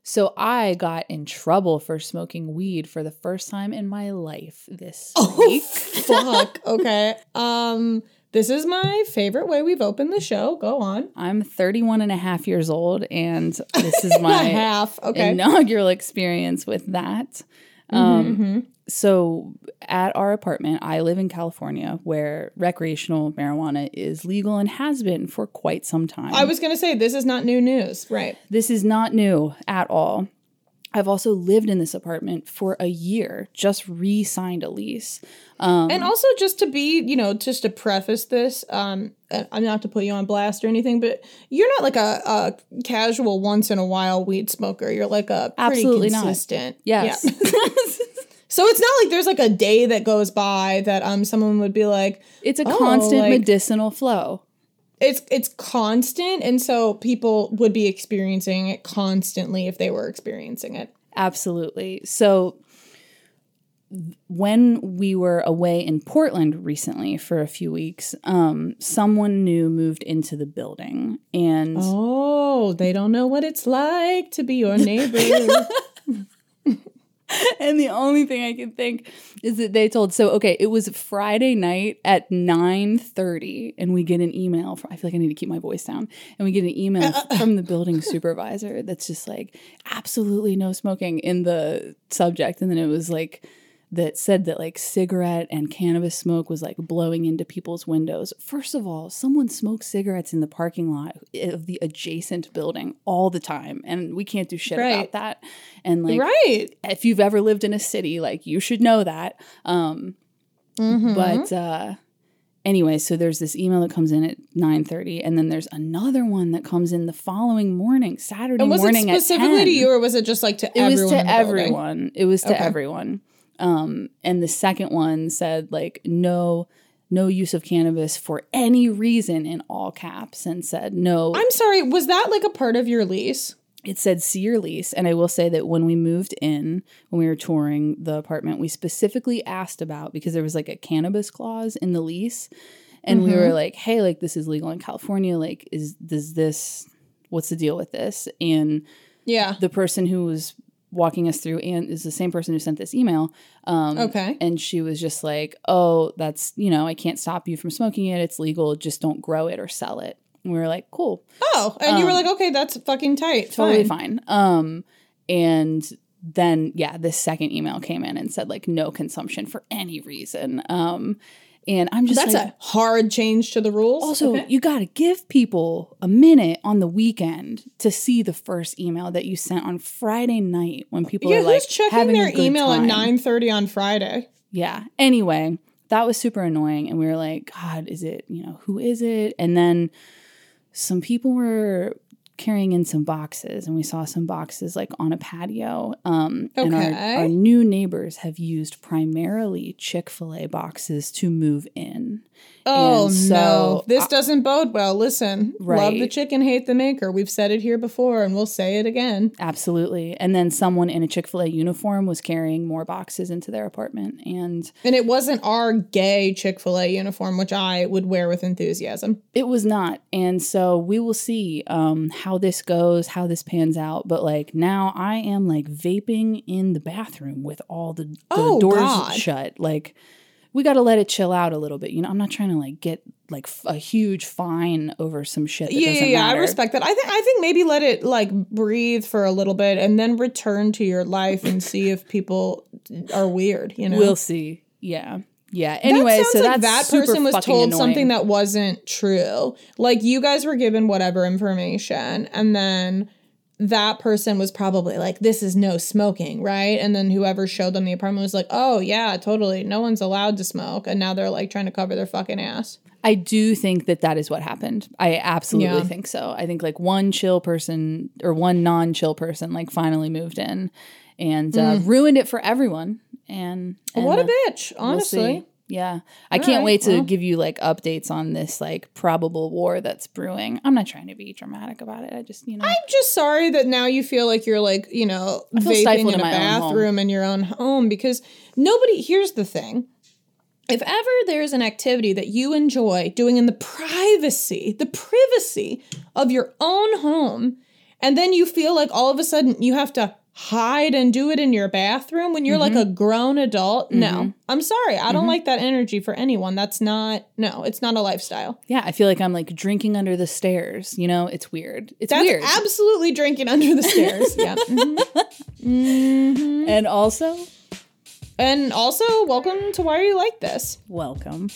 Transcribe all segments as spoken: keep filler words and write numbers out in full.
So I got in trouble for smoking weed for the first time in my life this oh, week. Fuck. Okay. Um, this is my favorite way we've opened the show. Go on. I'm thirty-one and a half years old, and this is my half. Okay. inaugural experience with that. Mm-hmm, Um, mm-hmm. So at our apartment, I live in California, where recreational marijuana is legal and has been for quite some time. I was going to say, this is not new news. Right. This is not new at all. I've also lived in this apartment for a year, just re-signed a lease. Um, and also just to be, you know, just to preface this, um, I'm not to put you on blast or anything, but you're not like a, a casual once in a while weed smoker. You're like a pretty Absolutely consistent. Not. Yes. Yeah. So it's not like there's like a day that goes by that um someone would be like, it's a oh, constant like, medicinal flow. It's it's constant, and so people would be experiencing it constantly if they were experiencing it. Absolutely. So when we were away in Portland recently for a few weeks, um, someone new moved into the building, and oh, they don't know what it's like to be your neighbor. And the only thing I can think is that they told, so, okay, it was Friday night at nine thirty, and we get an email. From, I feel like I need to keep my voice down. And we get an email from the building supervisor that's just like, absolutely no smoking in the subject. And then it was like, that said that like cigarette and cannabis smoke was like blowing into people's windows. First of all, someone smokes cigarettes in the parking lot of the adjacent building all the time, and we can't do shit right. about that. And like, right. if you've ever lived in a city, like you should know that. Um, mm-hmm. But uh, anyway, so there's this email that comes in at nine thirty, and then there's another one that comes in the following morning, Saturday and was morning it specifically at ten. to you, or was it just like to it everyone? It was to in the everyone. building? It was to okay. everyone. Um, and the second one said like no, no use of cannabis for any reason in all caps, and said no. I'm sorry, was that like a part of your lease? It said see your lease. And I will say that when we moved in, when we were touring the apartment, we specifically asked about, because there was like a cannabis clause in the lease, and mm-hmm. we were like, hey, like this is legal in California. Like, is does this? What's the deal with this? And yeah, the person who was walking us through and is the same person who sent this email. Um, okay. And she was just like, oh, that's, you know, I can't stop you from smoking it. It's legal. Just don't grow it or sell it. And we were like, cool. Oh, and um, you were like, okay, that's fucking tight. Totally fine. fine. Um, and then, yeah, this second email came in and said like no consumption for any reason. Um, And I'm just That's like, a hard change to the rules. Also, okay. you got to give people a minute on the weekend to see the first email that you sent on Friday night when people yeah, are like who's checking having their a good email time. at nine thirty on Friday? Yeah. Anyway, that was super annoying. And we were like, God, is it, you know, who is it? And then some people were carrying in some boxes, and we saw some boxes like on a patio. Um, okay. And our, our new neighbors have used primarily Chick-fil-A boxes to move in. Oh, so, no. This uh, doesn't bode well. Listen, right. Love the chicken, hate the maker. We've said it here before, and we'll say it again. Absolutely. And then someone in a Chick-fil-A uniform was carrying more boxes into their apartment. And and it wasn't our gay Chick-fil-A uniform, which I would wear with enthusiasm. It was not. And so we will see um, how this goes, how this pans out. But like now I am like vaping in the bathroom with all the, the oh, doors God. shut. Like, we got to let it chill out a little bit. You know, I'm not trying to like get like f- a huge fine over some shit that yeah, doesn't yeah, matter. I respect that. I think I think maybe let it like breathe for a little bit and then return to your life and see if people are weird, you know. We'll see. Yeah. Yeah. Anyway, that so like that's that person was told annoying. something that wasn't true. Like you guys were given whatever information, and then that person was probably like, this is no smoking, right? And then whoever showed them the apartment was like, oh, yeah, totally. No one's allowed to smoke. And now they're like trying to cover their fucking ass. I do think that that is what happened. I absolutely Yeah. think so. I think like one chill person or one non-chill person like finally moved in and uh, Mm. ruined it for everyone. And, and what a uh, bitch, honestly. We'll see. Yeah. I All can't right, wait to well. give you like updates on this like probable war that's brewing. I'm not trying to be dramatic about it. I just, you know. I'm just sorry that now you feel like you're like, you know, I feel vaping stifled in a in my own home. bathroom in your own home, because nobody, here's the thing. If ever there's an activity that you enjoy doing in the privacy, the privacy of your own home, And then you feel like all of a sudden you have to hide and do it in your bathroom when you're mm-hmm. like a grown adult. Mm-hmm. No, I'm sorry. I don't mm-hmm. like that energy for anyone. That's not, no, it's not a lifestyle. Yeah, I feel like I'm like drinking under the stairs. You know, it's weird. It's That's weird. absolutely drinking under the stairs. Yeah. Mm-hmm. Mm-hmm. And also? And also, welcome to Why Are You Like This? Welcome.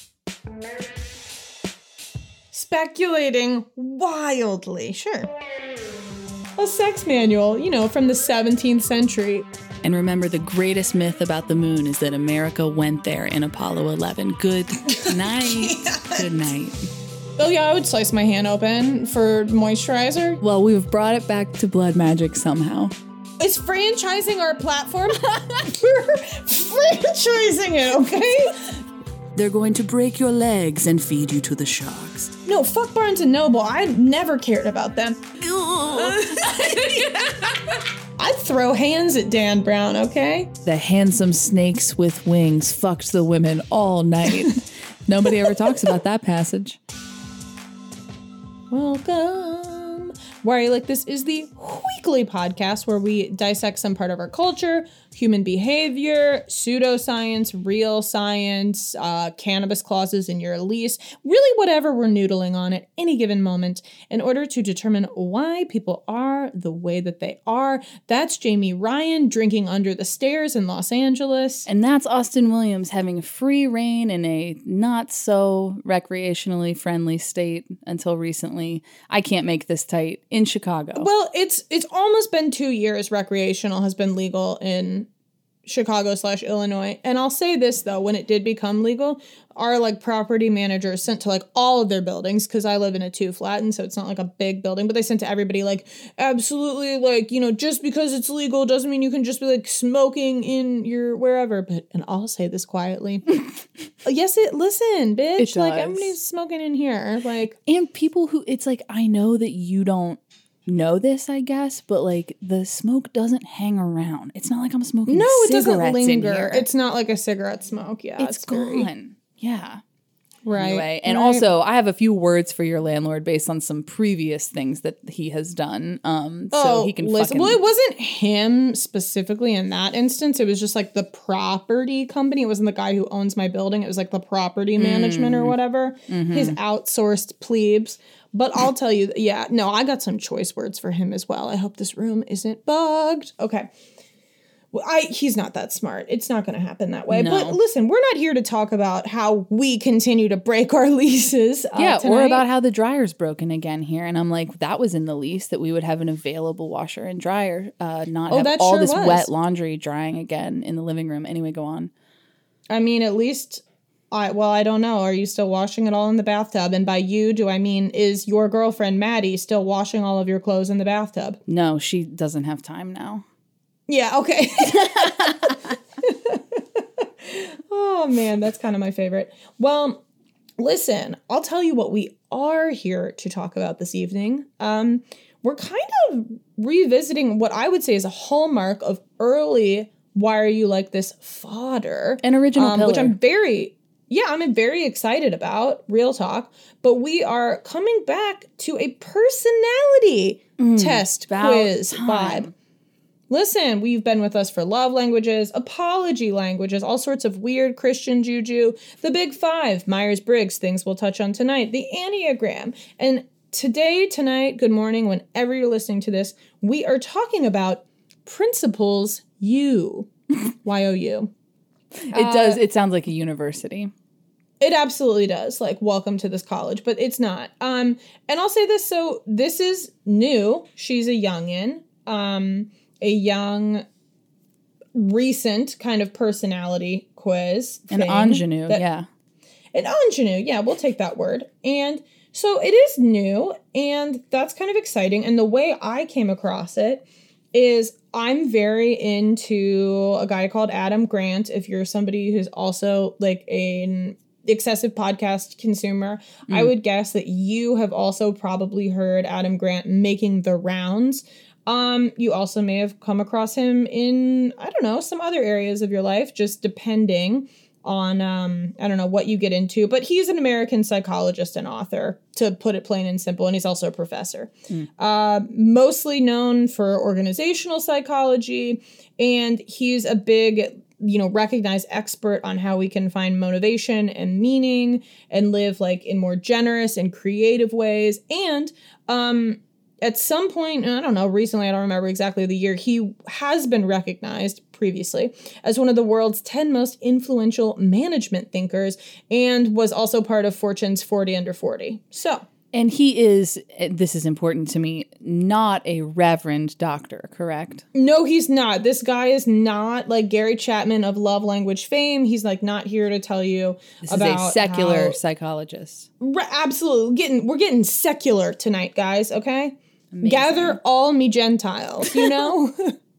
Speculating wildly. Sure. A sex manual, you know, from the seventeenth century. And remember, the greatest myth about the moon is that America went there in Apollo eleven. Good night. Yes. Good night. Oh, yeah, I would slice my hand open for moisturizer. Well, we've brought it back to blood magic somehow. It's franchising our platform. We're franchising it, okay? They're going to break your legs and feed you to the sharks. No, fuck Barnes and Noble. I never cared about them. I'd throw hands at Dan Brown, okay? The handsome snakes with wings fucked the women all night. Nobody ever talks about that passage. Welcome. Why Are You Like This is the weekly podcast where we dissect some part of our culture, human behavior, pseudoscience, real science, uh, cannabis clauses in your lease, really whatever we're noodling on at any given moment in order to determine why people are the way that they are. That's Jamie Ryan drinking under the stairs in Los Angeles. And that's Austin Williams having free reign in a not so recreationally friendly state until recently. I can't make this tight. In Chicago. Well, it's it's almost been two years recreational has been legal in Chicago slash Illinois. And I'll say this, though, when it did become legal, our like property managers sent to like all of their buildings, because I live in a two flat, and so it's not like a big building, but they sent to everybody like, absolutely, like, you know, just because it's legal doesn't mean you can just be like smoking in your wherever. But, and I'll say this quietly. Yes, it, listen, bitch, it like everybody's smoking in here. Like, and people who, it's like, I know that you don't know this, I guess, but like the smoke doesn't hang around. It's not like I'm smoking no, it cigarettes doesn't linger. In here. It's not like a cigarette smoke. Yeah, it's, it's gone. Very... Yeah. Right. Anyway, and right. also I have a few words for your landlord based on some previous things that he has done. Um, so oh, he can listen. fucking... Well, it wasn't him specifically in that instance. It was just like the property company. It wasn't the guy who owns my building. It was like the property management mm. or whatever. Mm-hmm. His outsourced plebes. But I'll tell you, yeah, no, I got some choice words for him as well. I hope this room isn't bugged. Okay. Well, I he's not that smart. It's not going to happen that way. No. But listen, we're not here to talk about how we continue to break our leases. Uh, yeah, tonight. Or about how the dryer's broken again here. And I'm like, that was in the lease that we would have an available washer and dryer, uh, not oh, have all sure this was. wet laundry drying again in the living room. Anyway, go on. I mean, at least... I, well, I don't know. Are you still washing it all in the bathtub? And by you, do I mean, is your girlfriend, Maddie, still washing all of your clothes in the bathtub? No, she doesn't have time now. Yeah, okay. Oh, man, that's kind of my favorite. Well, listen, I'll tell you what we are here to talk about this evening. Um, we're kind of revisiting what I would say is a hallmark of early Why Are You Like This fodder. An original um, pillar. Which I'm very... Yeah, I'm very excited about, real talk, but we are coming back to a personality mm, test quiz time. vibe. Listen, we've been with us for love languages, apology languages, all sorts of weird Christian juju, the big five, Myers-Briggs, things we'll touch on tonight, the Enneagram. And today, tonight, good morning, whenever you're listening to this, we are talking about Principles U. Y O U. It uh, does. It sounds like a university. It absolutely does. Like, welcome to this college, but it's not. Um, and I'll say this. So this is new. She's a youngin, um, a young, recent kind of personality quiz. An ingenue, that, yeah. An ingenue, yeah, we'll take that word. And so it is new, and that's kind of exciting. And the way I came across it is I'm very into a guy called Adam Grant. If you're somebody who's also like an excessive podcast consumer, mm. I would guess that you have also probably heard Adam Grant making the rounds. Um, you also may have come across him in, I don't know, some other areas of your life, just depending. on, um, I don't know what you get into, but he's an American psychologist and author, to put it plain and simple, and he's also a professor. Mm. Uh, mostly known for organizational psychology, and he's a big, you know, recognized expert on how we can find motivation and meaning and live like in more generous and creative ways. And um, at some point, I don't know, recently, I don't remember exactly the year, he has been recognized previously as one of the world's ten most influential management thinkers, and was also part of Fortune's forty under forty. So. And he is, this is important to me, not a reverend doctor, correct? No, he's not. This guy is not like Gary Chapman of Love Language fame. He's like not here to tell you this about is a secular how, psychologist. Re- absolutely. Getting, we're getting secular tonight, guys, okay? Amazing. Gather all me Gentiles, you know?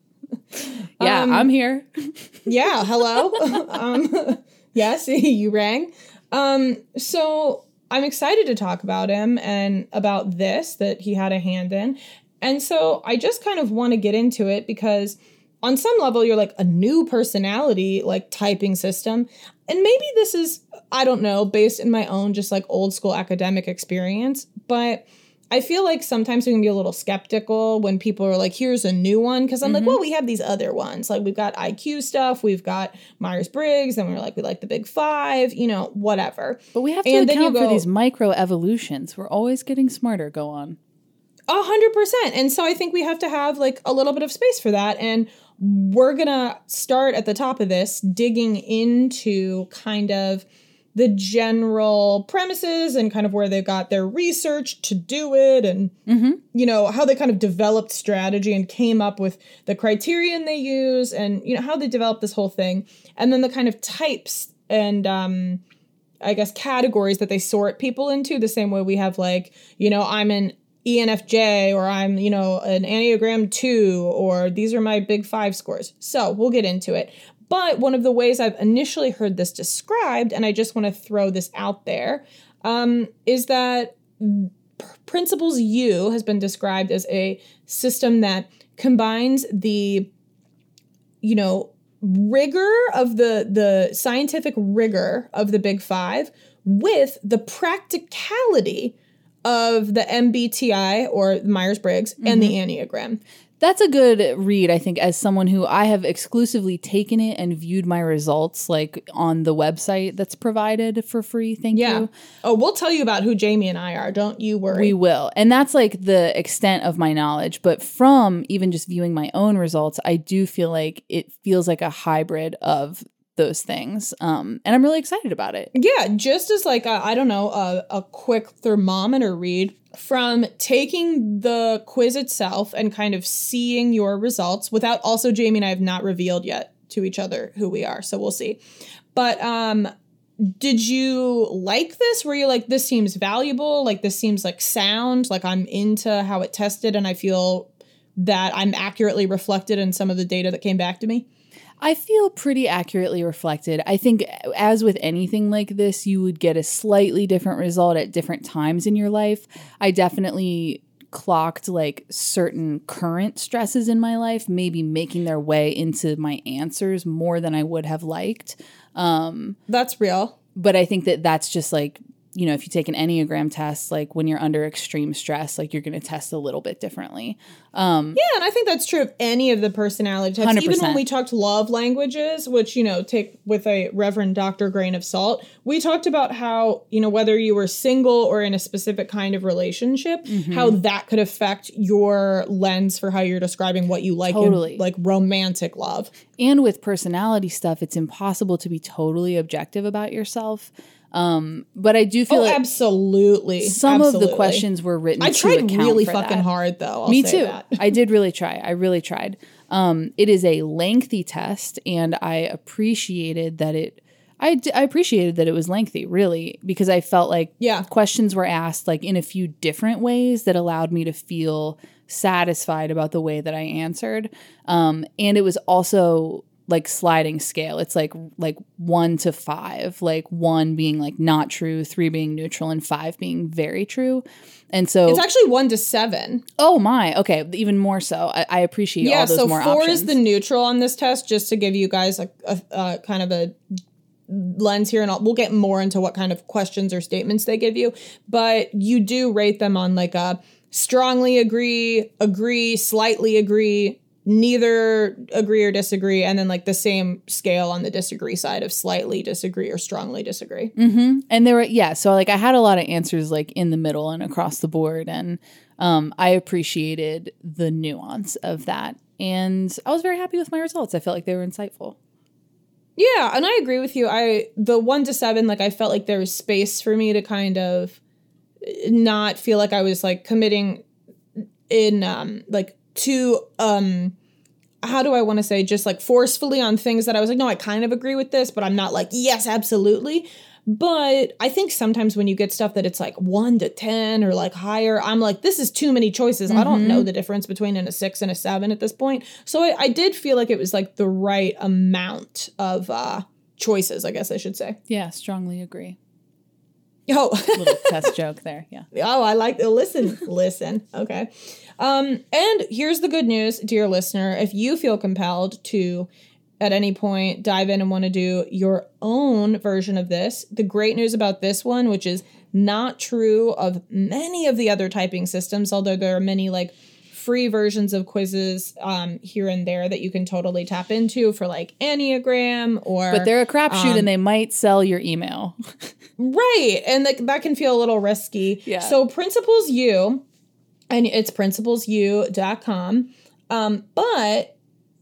yeah, um, I'm here. yeah, hello? um, yes, you rang. Um, so... I'm excited to talk about him and about this that he had a hand in. And so I just kind of want to get into it because on some level, you're like a new personality, like typing system. And maybe this is, I don't know, based in my own just like old school academic experience. But I feel like sometimes we can be a little skeptical when people are like, here's a new one. Because I'm mm-hmm. like, well, we have these other ones. Like we've got I Q stuff. We've got Myers-Briggs. And we're like, we like the big five, you know, whatever. But we have to and account go, for these micro evolutions. We're always getting smarter. Go on. A hundred percent. And so I think we have to have like a little bit of space for that. And we're going to start at the top of this, digging into kind of the general premises and kind of where they got their research to do it and, mm-hmm. you know, how they kind of developed strategy and came up with the criterion they use and, you know, how they developed this whole thing. And then the kind of types and, um, I guess, categories that they sort people into the same way we have like, you know, I'm an E N F J or I'm, you know, an Enneagram two or these are my big five scores. So we'll get into it. But one of the ways I've initially heard this described, and I just want to throw this out there, um, is that Principles U has been described as a system that combines the, you know, rigor of the, the scientific rigor of the Big Five with the practicality of the M B T I or Myers-Briggs mm-hmm. and the Enneagram. That's a good read, I think, as someone who I have exclusively taken it and viewed my results like on the website that's provided for free. Thank yeah. you. Oh, we'll tell you about who Jamie and I are. Don't you worry. We will. And that's like the extent of my knowledge. But from even just viewing my own results, I do feel like it feels like a hybrid of those things. Um, and I'm really excited about it. Yeah, just as like, a, I don't know, a, a quick thermometer read from taking the quiz itself and kind of seeing your results without also Jamie and I have not revealed yet to each other who we are. So we'll see. But um, did you like this? Were you like, this seems valuable? Like this seems like sound, like I'm into how it tested and I feel that I'm accurately reflected in some of the data that came back to me? I feel pretty accurately reflected. I think as with anything like this, you would get a slightly different result at different times in your life. I definitely clocked like certain current stresses in my life, maybe making their way into my answers more than I would have liked. Um, That's real. But I think that that's just like, you know, if you take an Enneagram test, like when you're under extreme stress, like you're going to test a little bit differently. Um, yeah, and I think that's true of any of the personality types. one hundred percent. Even when we talked love languages, which, you know, take with a Reverend Doctor grain of salt, we talked about how, you know, whether you were single or in a specific kind of relationship, mm-hmm. how that could affect your lens for how you're describing what you like totally. in like romantic love. And with personality stuff, it's impossible to be totally objective about yourself. Um, but I do feel oh, like absolutely. some absolutely. of the questions were written I to tried account really for fucking that. hard though. I'll Me say too. That. I did really try. I really tried. Um, it is a lengthy test and I appreciated that it, I, d- I appreciated that it was lengthy really, because I felt like yeah. questions were asked like in a few different ways that allowed me to feel satisfied about the way that I answered. Um, and it was also like sliding scale. It's like like one to five, like one being like not true, three being neutral, and five being very true. And so it's actually one to seven. Oh my, okay, even more so. I, I appreciate yeah, all those so more four options. is the neutral on this test, just to give you guys a, a, a kind of a lens here, and I'll, we'll get more into what kind of questions or statements they give you. But you do rate them on like a strongly agree, agree, slightly agree, neither agree or disagree, and then like the same scale on the disagree side of slightly disagree or strongly disagree. Mm-hmm. And there were, yeah, so like I had a lot of answers like in the middle and across the board, and um, I appreciated the nuance of that. And I was very happy with my results. I felt like they were insightful. Yeah, and I agree with you. I the one to seven, like I felt like there was space for me to kind of not feel like I was like committing in um like to um how do I want to say just like forcefully on things that I was like, no, I kind of agree with this, but I'm not like, yes, absolutely. But I think sometimes when you get stuff that it's like one to ten or like higher, I'm like, this is too many choices. Mm-hmm. I don't know the difference between an, a six and a seven at this point. So I, I did feel like it was like the right amount of uh, choices, I guess I should say. Yeah, strongly agree. Oh, little test joke there. Yeah. Oh, I like to listen. Listen. Okay. Um, and here's the good news, dear listener. If you feel compelled to at any point dive in and want to do your own version of this, the great news about this one, which is not true of many of the other typing systems, although there are many like free versions of quizzes um, here and there that you can totally tap into for like Enneagram or... But they're a crapshoot um, and they might sell your email. Right. And like, that can feel a little risky. Yeah. So Principles U, and it's principles u dot com, um, but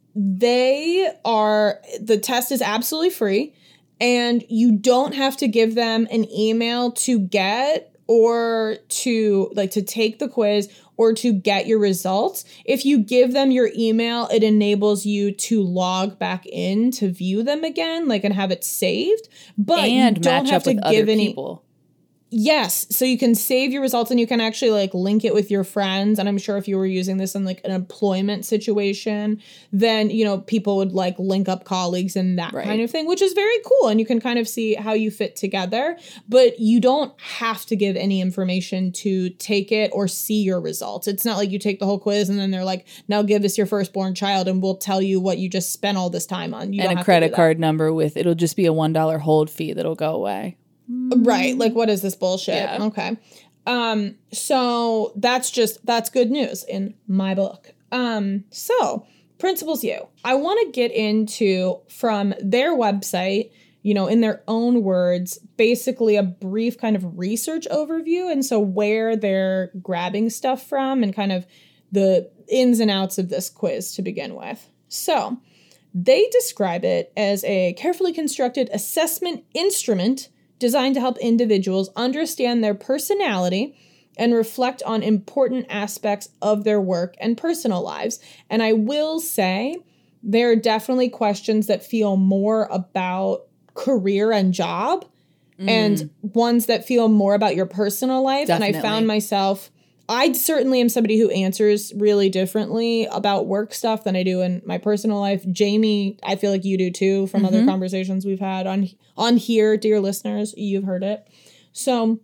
they are... The test is absolutely free, and you don't have to give them an email to get or to like to take the quiz or to get your results. If you give them your email, it enables you to log back in to view them again, like and have it saved. But and you don't match have up to with give other any people. Yes. So you can save your results and you can actually like link it with your friends. And I'm sure if you were using this in like an employment situation, then, you know, people would like link up colleagues and that right. kind of thing, which is very cool. And you can kind of see how you fit together, but you don't have to give any information to take it or see your results. It's not like you take the whole quiz and then they're like, now give us your firstborn child and we'll tell you what you just spent all this time on. You and don't a credit card number with, it'll just be a one dollar hold fee that'll go away. Right. Like, what is this bullshit? Yeah. Okay. Um, so that's just, that's good news in my book. Um, so Principles U, I want to get into from their website, you know, in their own words, basically a brief kind of research overview. And so where they're grabbing stuff from and kind of the ins and outs of this quiz to begin with. So they describe it as a carefully constructed assessment instrument designed to help individuals understand their personality and reflect on important aspects of their work and personal lives. And I will say there are definitely questions that feel more about career and job mm. and ones that feel more about your personal life. Definitely. And I found myself, I certainly am somebody who answers really differently about work stuff than I do in my personal life. Jamie, I feel like you do too from mm-hmm. other conversations we've had on on here, dear listeners. You've heard it. So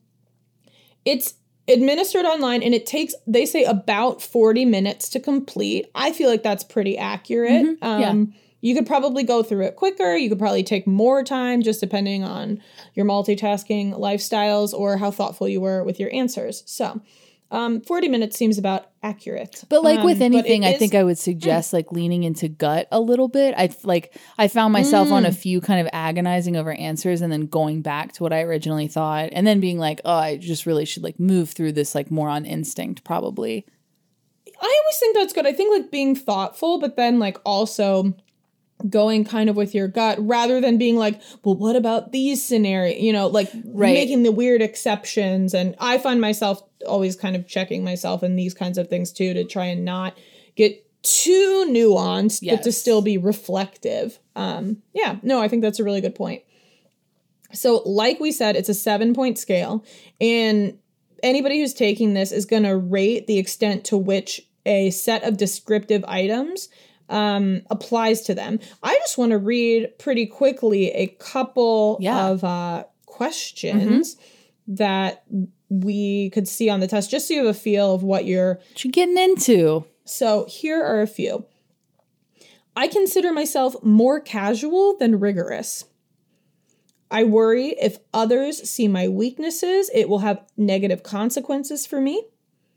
it's administered online and it takes, they say, about forty minutes to complete. I feel like that's pretty accurate. Mm-hmm. Um, yeah. You could probably go through it quicker. You could probably take more time just depending on your multitasking lifestyles or how thoughtful you were with your answers. So Um, forty minutes seems about accurate. But like um, with anything, I is, think I would suggest mm. like leaning into gut a little bit. I like I found myself mm. on a few kind of agonizing over answers and then going back to what I originally thought and then being like, oh, I just really should like move through this like more on instinct probably. I always think that's good. I think like being thoughtful, but then like also going kind of with your gut rather than being like, well, what about these scenarios? You know, like right. making the weird exceptions. And I find myself always kind of checking myself in these kinds of things too, to try and not get too nuanced, yes. but to still be reflective. Um, yeah, no, I think that's a really good point. So like we said, it's a seven point scale and anybody who's taking this is going to rate the extent to which a set of descriptive items um, applies to them. I just want to read pretty quickly a couple yeah. of uh, questions mm-hmm. that we could see on the test, just so you have a feel of what you're, what you're getting into. So here are a few. I consider myself more casual than rigorous. I worry if others see my weaknesses, it will have negative consequences for me.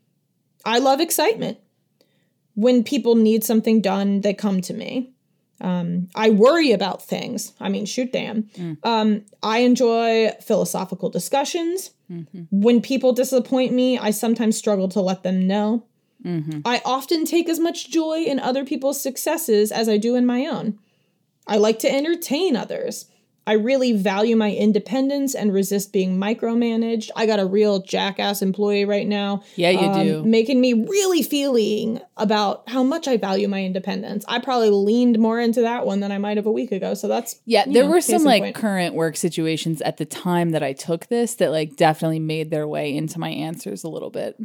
I love excitement. When people need something done, they come to me. Um, I worry about things. I mean, shoot, damn. Mm. Um, I enjoy philosophical discussions. Mm-hmm. When people disappoint me, I sometimes struggle to let them know. Mm-hmm. I often take as much joy in other people's successes as I do in my own. I like to entertain others. I really value my independence and resist being micromanaged. I got a real jackass employee right now. Yeah, you um, do. Making me really feeling about how much I value my independence. I probably leaned more into that one than I might have a week ago. So that's, yeah, there know, were some like point. current work situations at the time that I took this that like definitely made their way into my answers a little bit.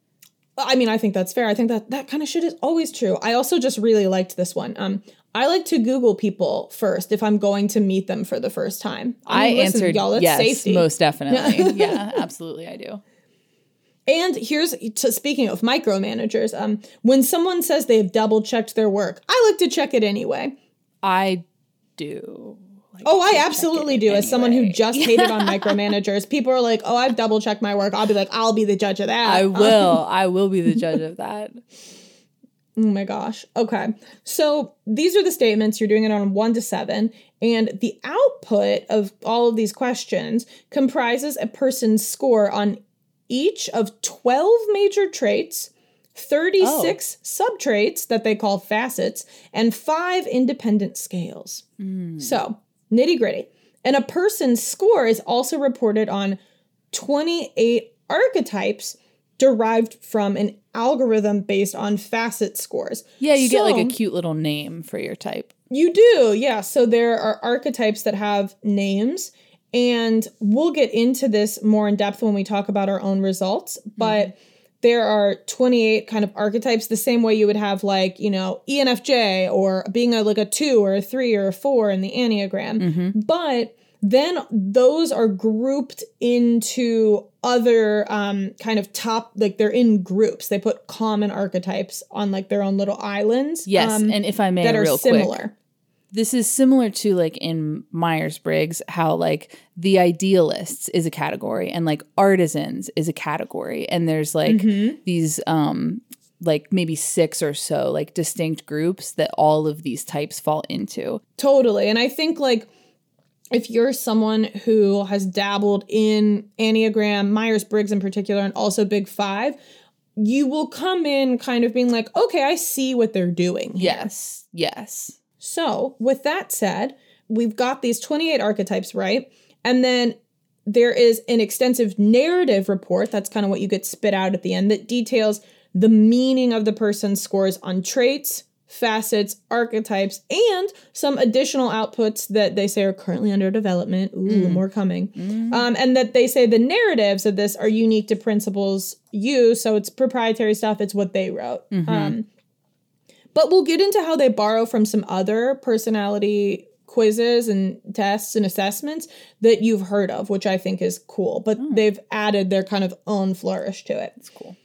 I mean, I think that's fair. I think that that kind of shit is always true. I also just really liked this one. Um, I like to Google people first if I'm going to meet them for the first time. I, mean, I listen, answered y'all, that's yes, safety. Most definitely. Yeah, absolutely, I do. And here's, to, speaking of micromanagers, um, when someone says they've double checked their work, I like to check it anyway. I do. Like oh, I absolutely do. Anyway. As someone who just hated on micromanagers, people are like, oh, I've double checked my work. I'll be like, I'll be the judge of that. I will. I will be the judge of that. Oh my gosh. Okay. So these are the statements. You're doing it on one to seven. And the output of all of these questions comprises a person's score on each of twelve major traits, thirty-six oh. subtraits that they call facets, and five independent scales. Mm. So, nitty gritty. And a person's score is also reported on twenty-eight archetypes derived from an algorithm based on facet scores. Yeah, you so, get like a cute little name for your type. You do, yeah. So there are archetypes that have names, and we'll get into this more in depth when we talk about our own results, but mm-hmm. there are twenty-eight kind of archetypes, the same way you would have like, you know, E N F J or being a, like a two or a three or a four in the Enneagram. Mm-hmm. But then those are grouped into other um, kind of top, like they're in groups. They put common archetypes on like their own little islands. Yes, um, and if I may, that are real similar. Quick, this is similar to like in Myers-Briggs, how like the idealists is a category and like artisans is a category. And there's like mm-hmm. these um, like maybe six or so like distinct groups that all of these types fall into. Totally. And I think like, if you're someone who has dabbled in Enneagram, Myers-Briggs in particular, and also Big Five, you will come in kind of being like, okay, I see what they're doing here. Yes, yes. So with that said, we've got these twenty-eight archetypes, right? And then there is an extensive narrative report, that's kind of what you get spit out at the end, that details the meaning of the person's scores on traits, facets, archetypes, and some additional outputs that they say are currently under development. Ooh, mm. more coming. Mm. Um, and that they say the narratives of this are unique to Principles U, so it's proprietary stuff. It's what they wrote. Mm-hmm. Um, but we'll get into how they borrow from some other personality quizzes and tests and assessments that you've heard of, which I think is cool. But mm. they've added their kind of own flourish to it. It's cool.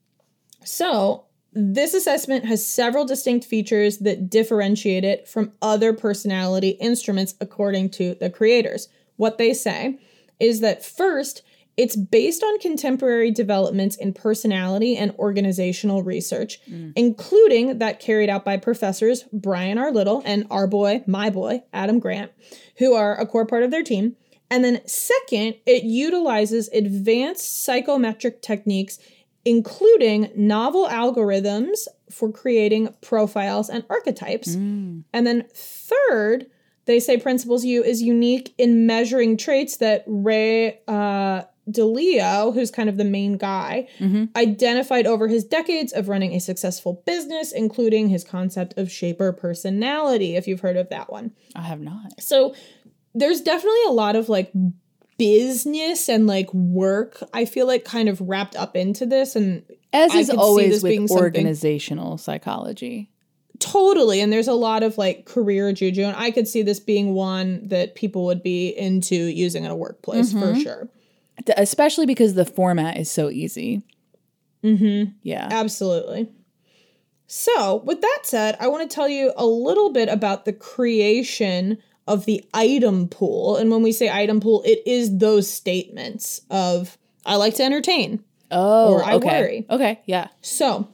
So this assessment has several distinct features that differentiate it from other personality instruments according to the creators. What they say is that first, it's based on contemporary developments in personality and organizational research, mm. including that carried out by professors Brian R. Little and our boy, my boy, Adam Grant, who are a core part of their team. And then second, it utilizes advanced psychometric techniques, including novel algorithms for creating profiles and archetypes. Mm. And then third, they say Principles U is unique in measuring traits that Ray uh, DeLeo, who's kind of the main guy, mm-hmm. identified over his decades of running a successful business, including his concept of shaper personality, if you've heard of that one. I have not. So there's definitely a lot of like business and like work, I feel like, kind of wrapped up into this, and as is always with organizational psychology. Totally. And there's a lot of like career juju, and I could see this being one that people would be into using in a workplace mm-hmm. for sure. Especially because the format is so easy. Mm-hmm. Yeah. Absolutely. So with that said, I want to tell you a little bit about the creation of the item pool. And when we say item pool, it is those statements of, I like to entertain. Oh, or I okay. worry. Okay, yeah. So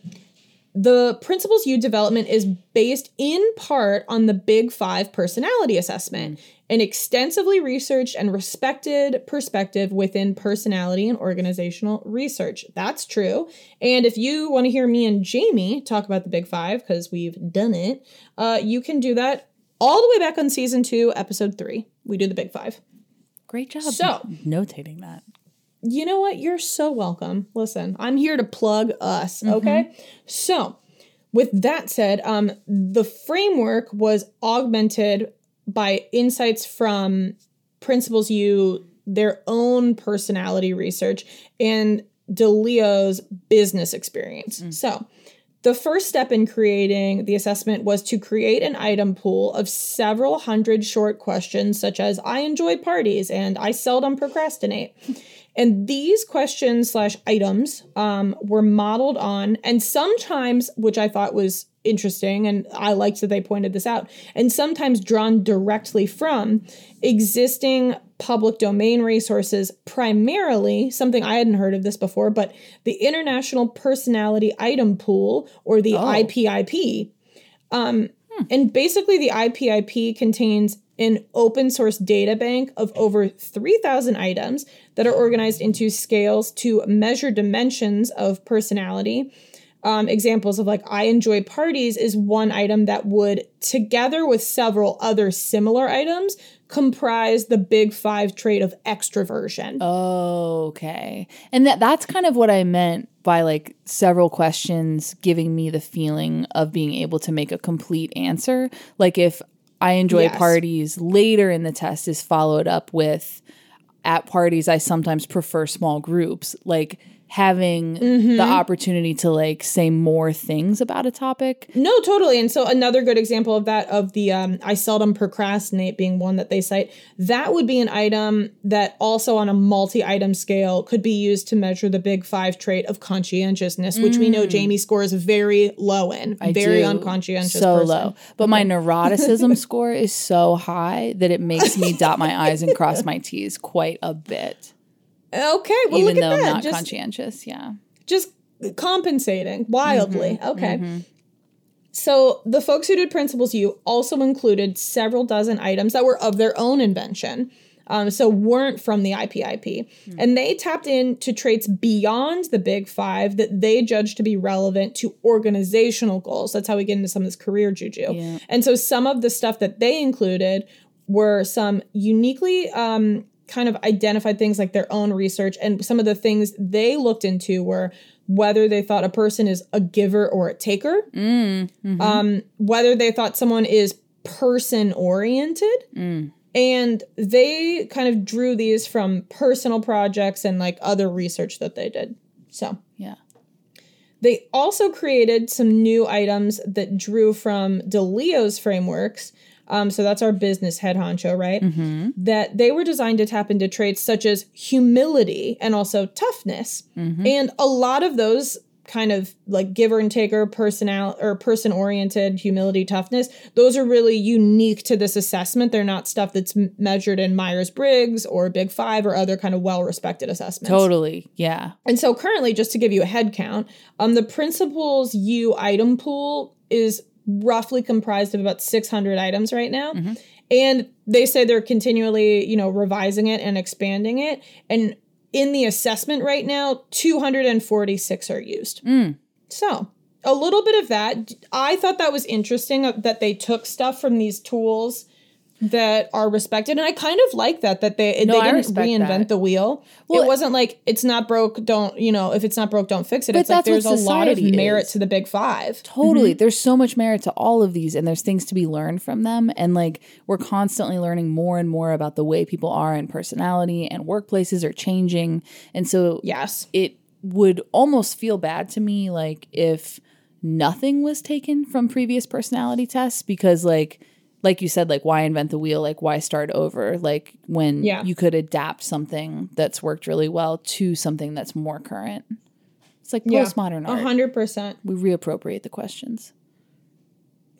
the Principles U development is based in part on the Big Five personality assessment, mm. an extensively researched and respected perspective within personality and organizational research. That's true. And if you want to hear me and Jamie talk about the Big Five, because we've done it, uh, you can do that all the way back on season two, episode three. We do the Big Five. Great job. So, notating that. You know what? You're so welcome. Listen, I'm here to plug us, okay? Mm-hmm. So, with that said, um, the framework was augmented by insights from Principles U, their own personality research, and DeLeo's business experience. Mm. So, the first step in creating the assessment was to create an item pool of several hundred short questions, such as, I enjoy parties and I seldom procrastinate. And these questions slash items um, were modeled on, and sometimes, which I thought was interesting, and I liked that they pointed this out, and sometimes drawn directly from existing public domain resources, primarily, something I hadn't heard of this before, but the International Personality Item Pool, or the oh. I P I P. Um, hmm. And basically the I P I P contains an open source data bank of over three thousand items that are organized into scales to measure dimensions of personality. Um, examples of like, I enjoy parties is one item that would, together with several other similar items, comprise the Big Five trait of extroversion. Oh, okay. And that that's kind of what I meant by like several questions giving me the feeling of being able to make a complete answer. Like if I enjoy yes. parties later in the test is followed up with, at parties, I sometimes prefer small groups. Like having mm-hmm. the opportunity to like say more things about a topic. No, totally. And so another good example of that, of the um, I seldom procrastinate being one that they cite, that would be an item that also on a multi-item scale could be used to measure the Big Five trait of conscientiousness, which mm. we know Jamie scores very low in. I very do. Unconscientious so person. low. But my neuroticism score is so high that it makes me dot my I's and cross my T's quite a bit. Okay, well, even look though at that. not just, conscientious, yeah. Just compensating wildly. Mm-hmm, okay. Mm-hmm. So the folks who did Principles U also included several dozen items that were of their own invention, um, so weren't from the I P I P. Mm-hmm. And they tapped into traits beyond the Big Five that they judged to be relevant to organizational goals. That's how we get into some of this career juju. Yeah. And so some of the stuff that they included were some uniquely um, kind of identified things like their own research. And some of the things they looked into were whether they thought a person is a giver or a taker, mm, mm-hmm. um, whether they thought someone is person-oriented. Mm. And they kind of drew these from personal projects and like other research that they did. So, yeah. They also created some new items that drew from DeLeo's frameworks. Um, so that's our business head honcho, right? Mm-hmm. That they were designed to tap into traits such as humility and also toughness. Mm-hmm. And a lot of those kind of like giver and taker, personal or person-oriented humility, toughness, those are really unique to this assessment. They're not stuff that's m- measured in Myers-Briggs or Big Five or other kind of well-respected assessments. Totally, yeah. And so currently, just to give you a head count, um, the Principles U item pool is roughly comprised of about six hundred items right now. Mm-hmm. And they say they're continually, you know, revising it and expanding it. And in the assessment right now, two hundred forty-six are used. Mm. So a little bit of that. I thought that was interesting that they took stuff from these tools that are respected. And I kind of like that, that they, no, they didn't reinvent that. the wheel. Well, it wasn't like, it's not broke, don't, you know, if it's not broke, don't fix it. But It's like there's a lot of merit is. to the Big Five. Totally. Mm-hmm. There's so much merit to all of these, and there's things to be learned from them. And like, we're constantly learning more and more about the way people are in personality, and workplaces are changing. And so yes, it would almost feel bad to me, like if nothing was taken from previous personality tests, because like, like you said, like, why invent the wheel? Like, why start over? Like, when yeah. you could adapt something that's worked really well to something that's more current. It's like postmodern yeah, art. one hundred percent. We reappropriate the questions.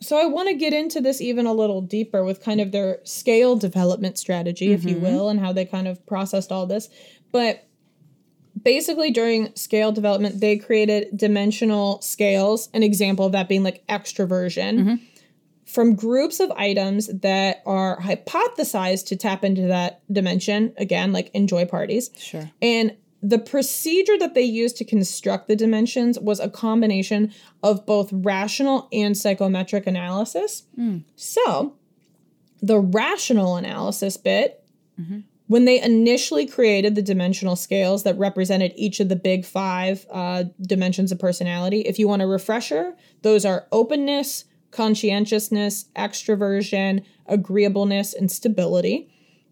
so I want to get into this even a little deeper with kind of their scale development strategy, mm-hmm. if you will, and how they kind of processed all this. But basically during scale development, they created dimensional scales, an example of that being like extroversion, mm-hmm. from groups of items that are hypothesized to tap into that dimension, again, like enjoy parties. Sure. And the procedure that they used to construct the dimensions was a combination of both rational and psychometric analysis. Mm. So the rational analysis bit, mm-hmm. when they initially created the dimensional scales that represented each of the big five uh, dimensions of personality, if you want a refresher, those are openness, conscientiousness, extroversion, agreeableness, and stability.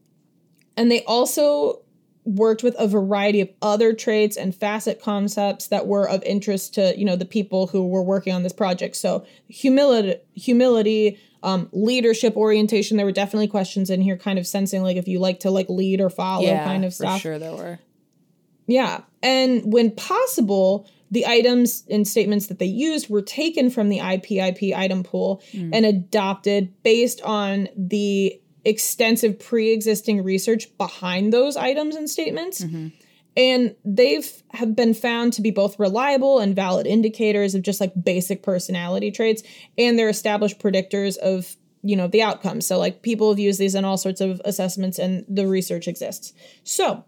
And they also worked with a variety of other traits and facet concepts that were of interest to, you know, the people who were working on this project. So humility, humility, um, leadership orientation. There were definitely questions in here kind of sensing like if you like to like lead or follow yeah, kind of stuff. For sure there were. Yeah. And when possible, the items and statements that they used were taken from the I P I P item pool mm. and adopted based on the extensive pre-existing research behind those items and statements. Mm-hmm. And they've have been found to be both reliable and valid indicators of just like basic personality traits, and they're established predictors of, you know, the outcomes. So like people have used these in all sorts of assessments and the research exists. So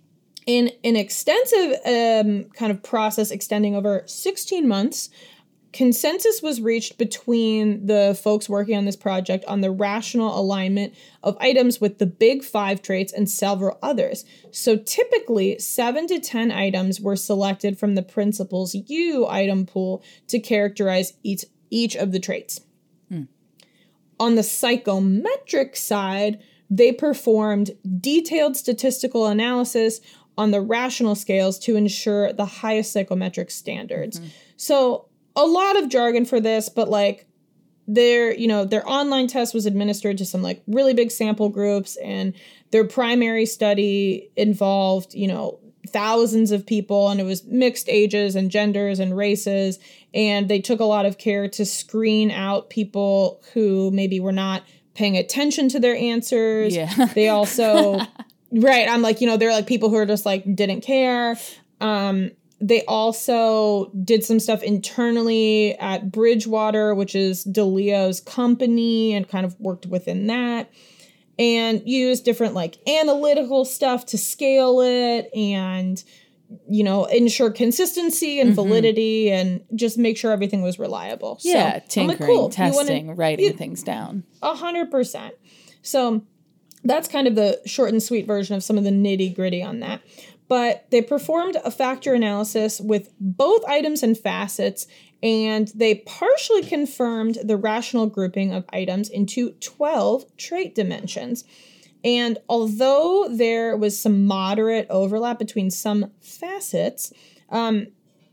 in an extensive um, kind of process extending over sixteen months, consensus was reached between the folks working on this project on the rational alignment of items with the big five traits and several others. So typically, seven to ten items were selected from the principal's U item pool to characterize each, each of the traits. Hmm. On the psychometric side, they performed detailed statistical analysis on the rational scales to ensure the highest psychometric standards. Mm-hmm. So a lot of jargon for this, but like their, you know, their online test was administered to some like really big sample groups, and their primary study involved, you know, thousands of people, and it was mixed ages and genders and races. And they took a lot of care to screen out people who maybe were not paying attention to their answers. Yeah. They also, right. I'm like, you know, they're like people who are just like, didn't care. Um, They also did some stuff internally at Bridgewater, which is DeLeo's company, and kind of worked within that, and used different like analytical stuff to scale it and, you know, ensure consistency and mm-hmm. validity and just make sure everything was reliable. Yeah, so, tinkering, like, cool. testing, wanna, writing you, things down. A hundred percent. So that's kind of the short and sweet version of some of the nitty gritty on that. But they performed a factor analysis with both items and facets, and they partially confirmed the rational grouping of items into twelve trait dimensions. And although there was some moderate overlap between some facets, um,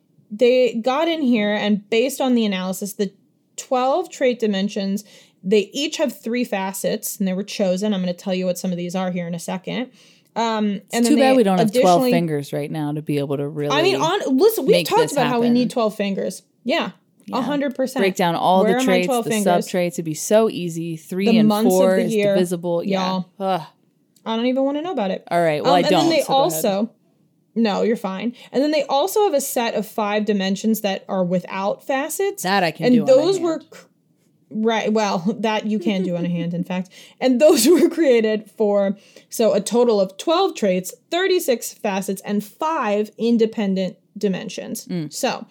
they got in here, and based on the analysis, the twelve trait dimensions, they each have three facets, and they were chosen. I'm going to tell you what some of these are here in a second. Um, and it's too bad we don't have twelve fingers right now to be able to really. I mean, on listen, we've talked about happen. how we need twelve fingers. Yeah, a hundred percent. Break down all Where the traits, the fingers? sub traits. It'd be so easy. Three the and four is year, divisible. Yeah, Ugh. I don't even want to know about it. All right, well, um, I and don't. And then they so also, no, you're fine. And then they also have a set of five dimensions that are without facets. That I can and do. And those on were. Right. Well, that you can do on a hand, in fact. And those were created for, so a total of twelve traits, thirty-six facets, and five independent dimensions. Mm. So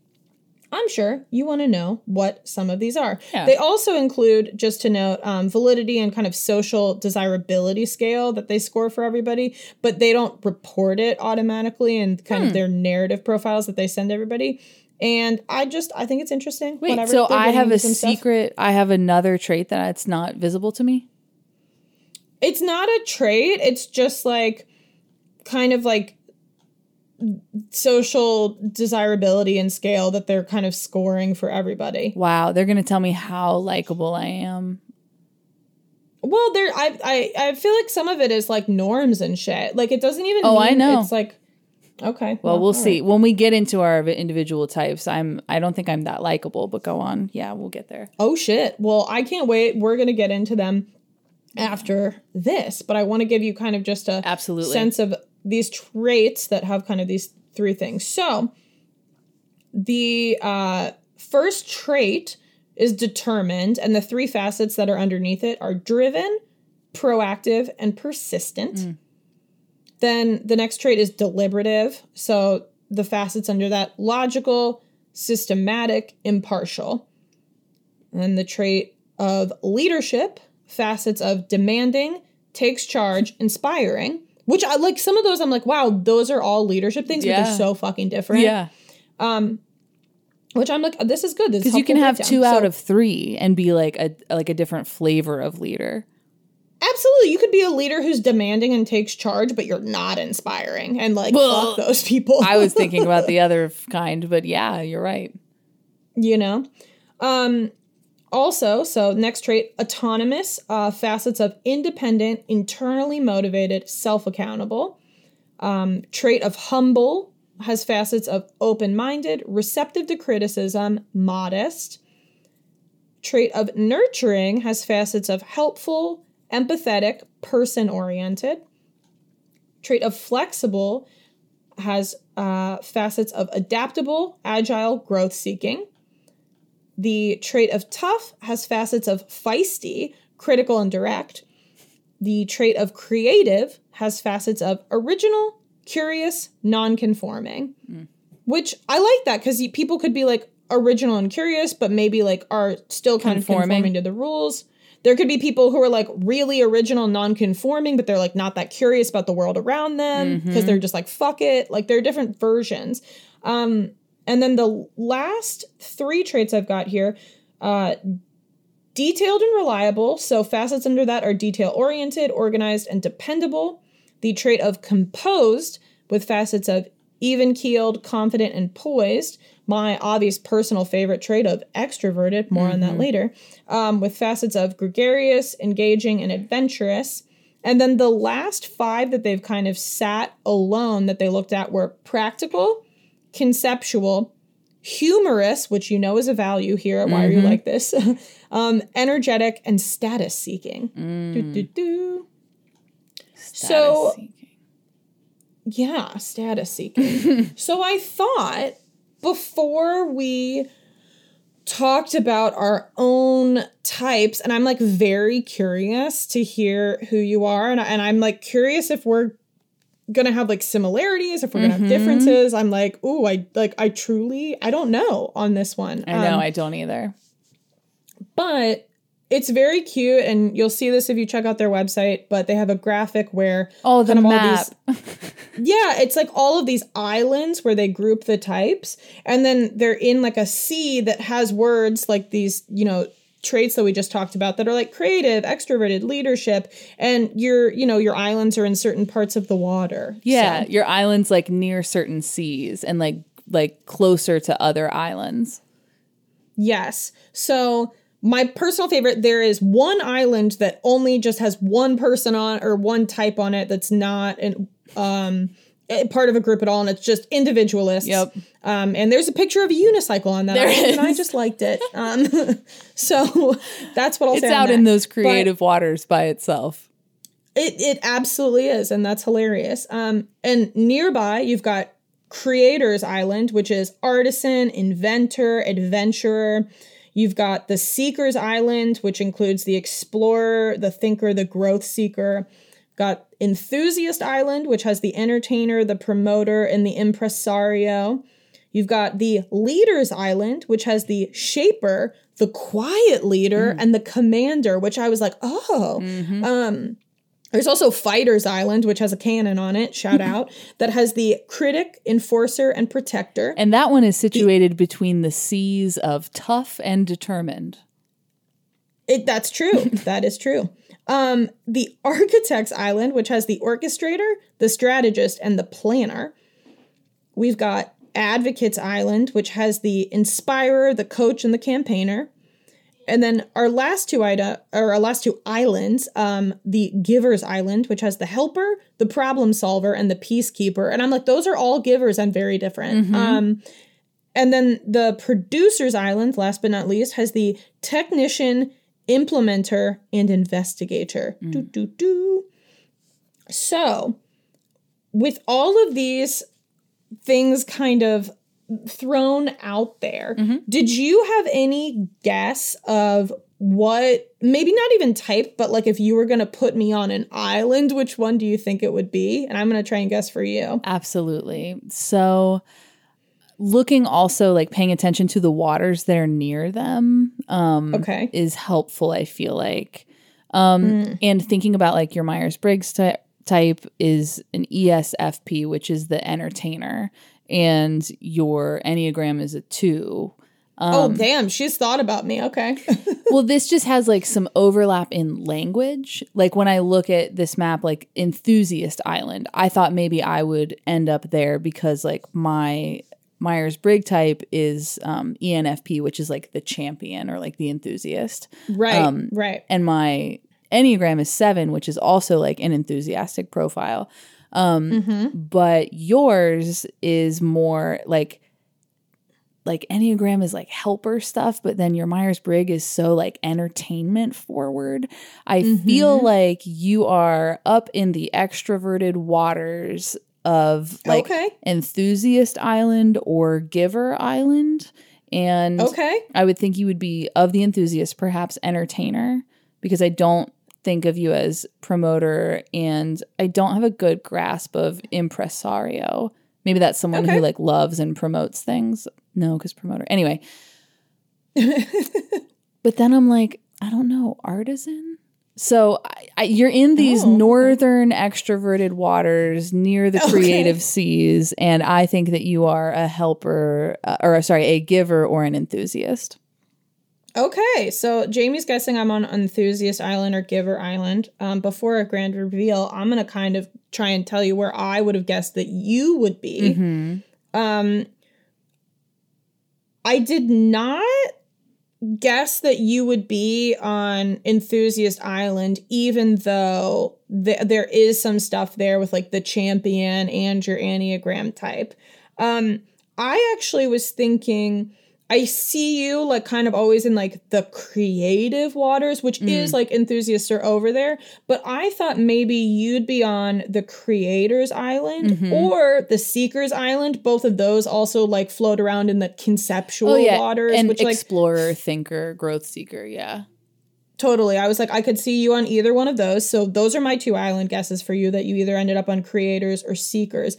I'm sure you want to know what some of these are. Yeah. They also include, just to note, um, validity and kind of social desirability scale that they score for everybody, but they don't report it automatically in kind hmm. of their narrative profiles that they send everybody. And I just, I think it's interesting. Wait, Whatever, so I have a secret, stuff. I have another trait that it's not visible to me? It's not a trait. It's just like, kind of like social desirability and scale that they're kind of scoring for everybody. Wow, they're going to tell me how likable I am. Well, there, I, I, I feel like some of it is like norms and shit. Like it doesn't even oh, mean I know. It's like, Okay. Well, we'll all see. right. When we get into our individual types, I'm I don't think I'm that likable, but go on. Yeah, we'll get there. Oh shit. Well, I can't wait. We're going to get into them after this, but I want to give you kind of just a Absolutely. sense of these traits that have kind of these three things. So, the uh, first trait is determined, and the three facets that are underneath it are driven, proactive, and persistent. Mm. Then the next trait is deliberative. So the facets under that, logical, systematic, impartial. And then the trait of leadership, facets of demanding, takes charge, inspiring. Which I like, some of those I'm like, wow, those are all leadership things, yeah. but they're so fucking different. Yeah. Um, which I'm like, this is good. Because you can have two out of three and be like a like a different flavor of leader. Absolutely. You could be a leader who's demanding and takes charge, but you're not inspiring. And like, well, fuck those people. I was thinking about the other kind, but yeah, you're right. You know? Um, also, so next trait, autonomous, uh, facets of independent, internally motivated, self-accountable. Um, trait of humble has facets of open-minded, receptive to criticism, modest. Trait of nurturing has facets of helpful, empathetic, person-oriented. Trait of flexible has uh, facets of adaptable, agile, growth-seeking. The trait of tough has facets of feisty, critical, and direct. The trait of creative has facets of original, curious, non-conforming. Mm. Which I like that because people could be like original and curious, but maybe like are still kind conforming. of conforming to the rules. There could be people who are like really original, non-conforming, but they're like not that curious about the world around them because mm-hmm. they're just like, fuck it. Like there are different versions. Um, and then the last three traits I've got here, uh, detailed and reliable. So facets under that are detail-oriented, organized, and dependable. The trait of composed with facets of even-keeled, confident, and poised. My obvious personal favorite trait of extroverted, more mm-hmm. on that later, um, with facets of gregarious, engaging, and adventurous. And then the last five that they've kind of sat alone that they looked at were practical, conceptual, humorous, which you know is a value here. Why mm-hmm. are you like this? um, energetic, and status seeking. Mm. Do, do, do. Status so, seeking. Yeah, status seeking. So I thought before we talked about our own types, and I'm like very curious to hear who you are, and, I, and I'm like curious if we're gonna have like similarities, if we're gonna mm-hmm. have differences. I'm like, ooh, I like I truly I don't know on this one. I know, um, I don't either. But it's very cute, and you'll see this if you check out their website, but they have a graphic where oh, the map. All these, yeah, it's like all of these islands where they group the types, and then they're in like a sea that has words like these, you know, traits that we just talked about that are like creative, extroverted, leadership, and your, you know, your islands are in certain parts of the water. Yeah, so. Your islands like near certain seas and like like closer to other islands. Yes. So my personal favorite, there is one island that only just has one person on or one type on it that's not an um part of a group at all, and it's just individualists. Yep. Um, and there's a picture of a unicycle on that there island, is. and I just liked it. Um, so that's what I'll it's say. It's out on in that. those creative but waters by itself. It it absolutely is, and that's hilarious. Um, and nearby you've got Creator's Island, which is artisan, inventor, adventurer. You've got the Seeker's Island, which includes the explorer, the thinker, the growth seeker. Got Enthusiast Island, which has the entertainer, the promoter, and the impresario. You've got the Leader's Island, which has the shaper, the quiet leader, mm. and the commander, which I was like, oh. Mm-hmm. Um, there's also Fighter's Island, which has a cannon on it, shout out, that has the critic, enforcer, and protector. And that one is situated the, between the seas of tough and determined. It That's true. That is true. Um, the Architect's Island, which has the orchestrator, the strategist, and the planner. We've got Advocate's Island, which has the inspirer, the coach, and the campaigner. And then our last two ida or our last two islands, um, the Giver's Island, which has the helper, the problem solver, and the peacekeeper. And I'm like, those are all givers and very different. Mm-hmm. Um, and then the Producer's Island, last but not least, has the technician, implementer, and investigator. Mm. Do, do, do. So, with all of these things kind of thrown out there, mm-hmm. did you have any guess of what, maybe not even type, but like if you were going to put me on an island, which one do you think it would be? And I'm going to try and guess for you. Absolutely. So looking also like paying attention to the waters that are near them um, okay. is helpful, I feel like. Um, mm. And thinking about like your Myers-Briggs ty- type is an E S F P, which is the entertainer. And your Enneagram is a two. Um, oh, damn. She's thought about me. Okay. Well, this just has like some overlap in language. Like when I look at this map, like Enthusiast Island, I thought maybe I would end up there because like my Myers-Briggs type is um, E N F P, which is like the champion or like the enthusiast. Right, um, right. And my Enneagram is seven, which is also like an enthusiastic profile. Um, mm-hmm. But yours is more like, like Enneagram is like helper stuff, but then your Myers-Briggs is so like entertainment forward. I mm-hmm. feel like you are up in the extroverted waters of like okay. Enthusiast Island or Giver Island. And okay. I would think you would be of the enthusiast, perhaps entertainer, because I don't think of you as promoter, and I don't have a good grasp of impresario. Maybe that's someone okay. who like loves and promotes things. No, because promoter. Anyway. But then I'm like, I don't know, artisan? So I, I, you're in these oh, northern okay. extroverted waters near the creative okay. seas, and I think that you are a helper, uh, or sorry, a giver or an enthusiast. Okay, so Jamie's guessing I'm on Enthusiast Island or Giver Island. Um, before a grand reveal, I'm going to kind of try and tell you where I would have guessed that you would be. Mm-hmm. Um, I did not guess that you would be on Enthusiast Island, even though th- there is some stuff there with like the champion and your Enneagram type. Um, I actually was thinking... I see you like kind of always in like the creative waters, which mm. is like enthusiasts are over there. But I thought maybe you'd be on the Creator's Island mm-hmm. or the Seeker's Island. Both of those also like float around in the conceptual oh, yeah. waters. And which, explorer, like, thinker, growth seeker. Yeah. Totally. I was like, I could see you on either one of those. So those are my two island guesses for you, that you either ended up on Creators or Seekers.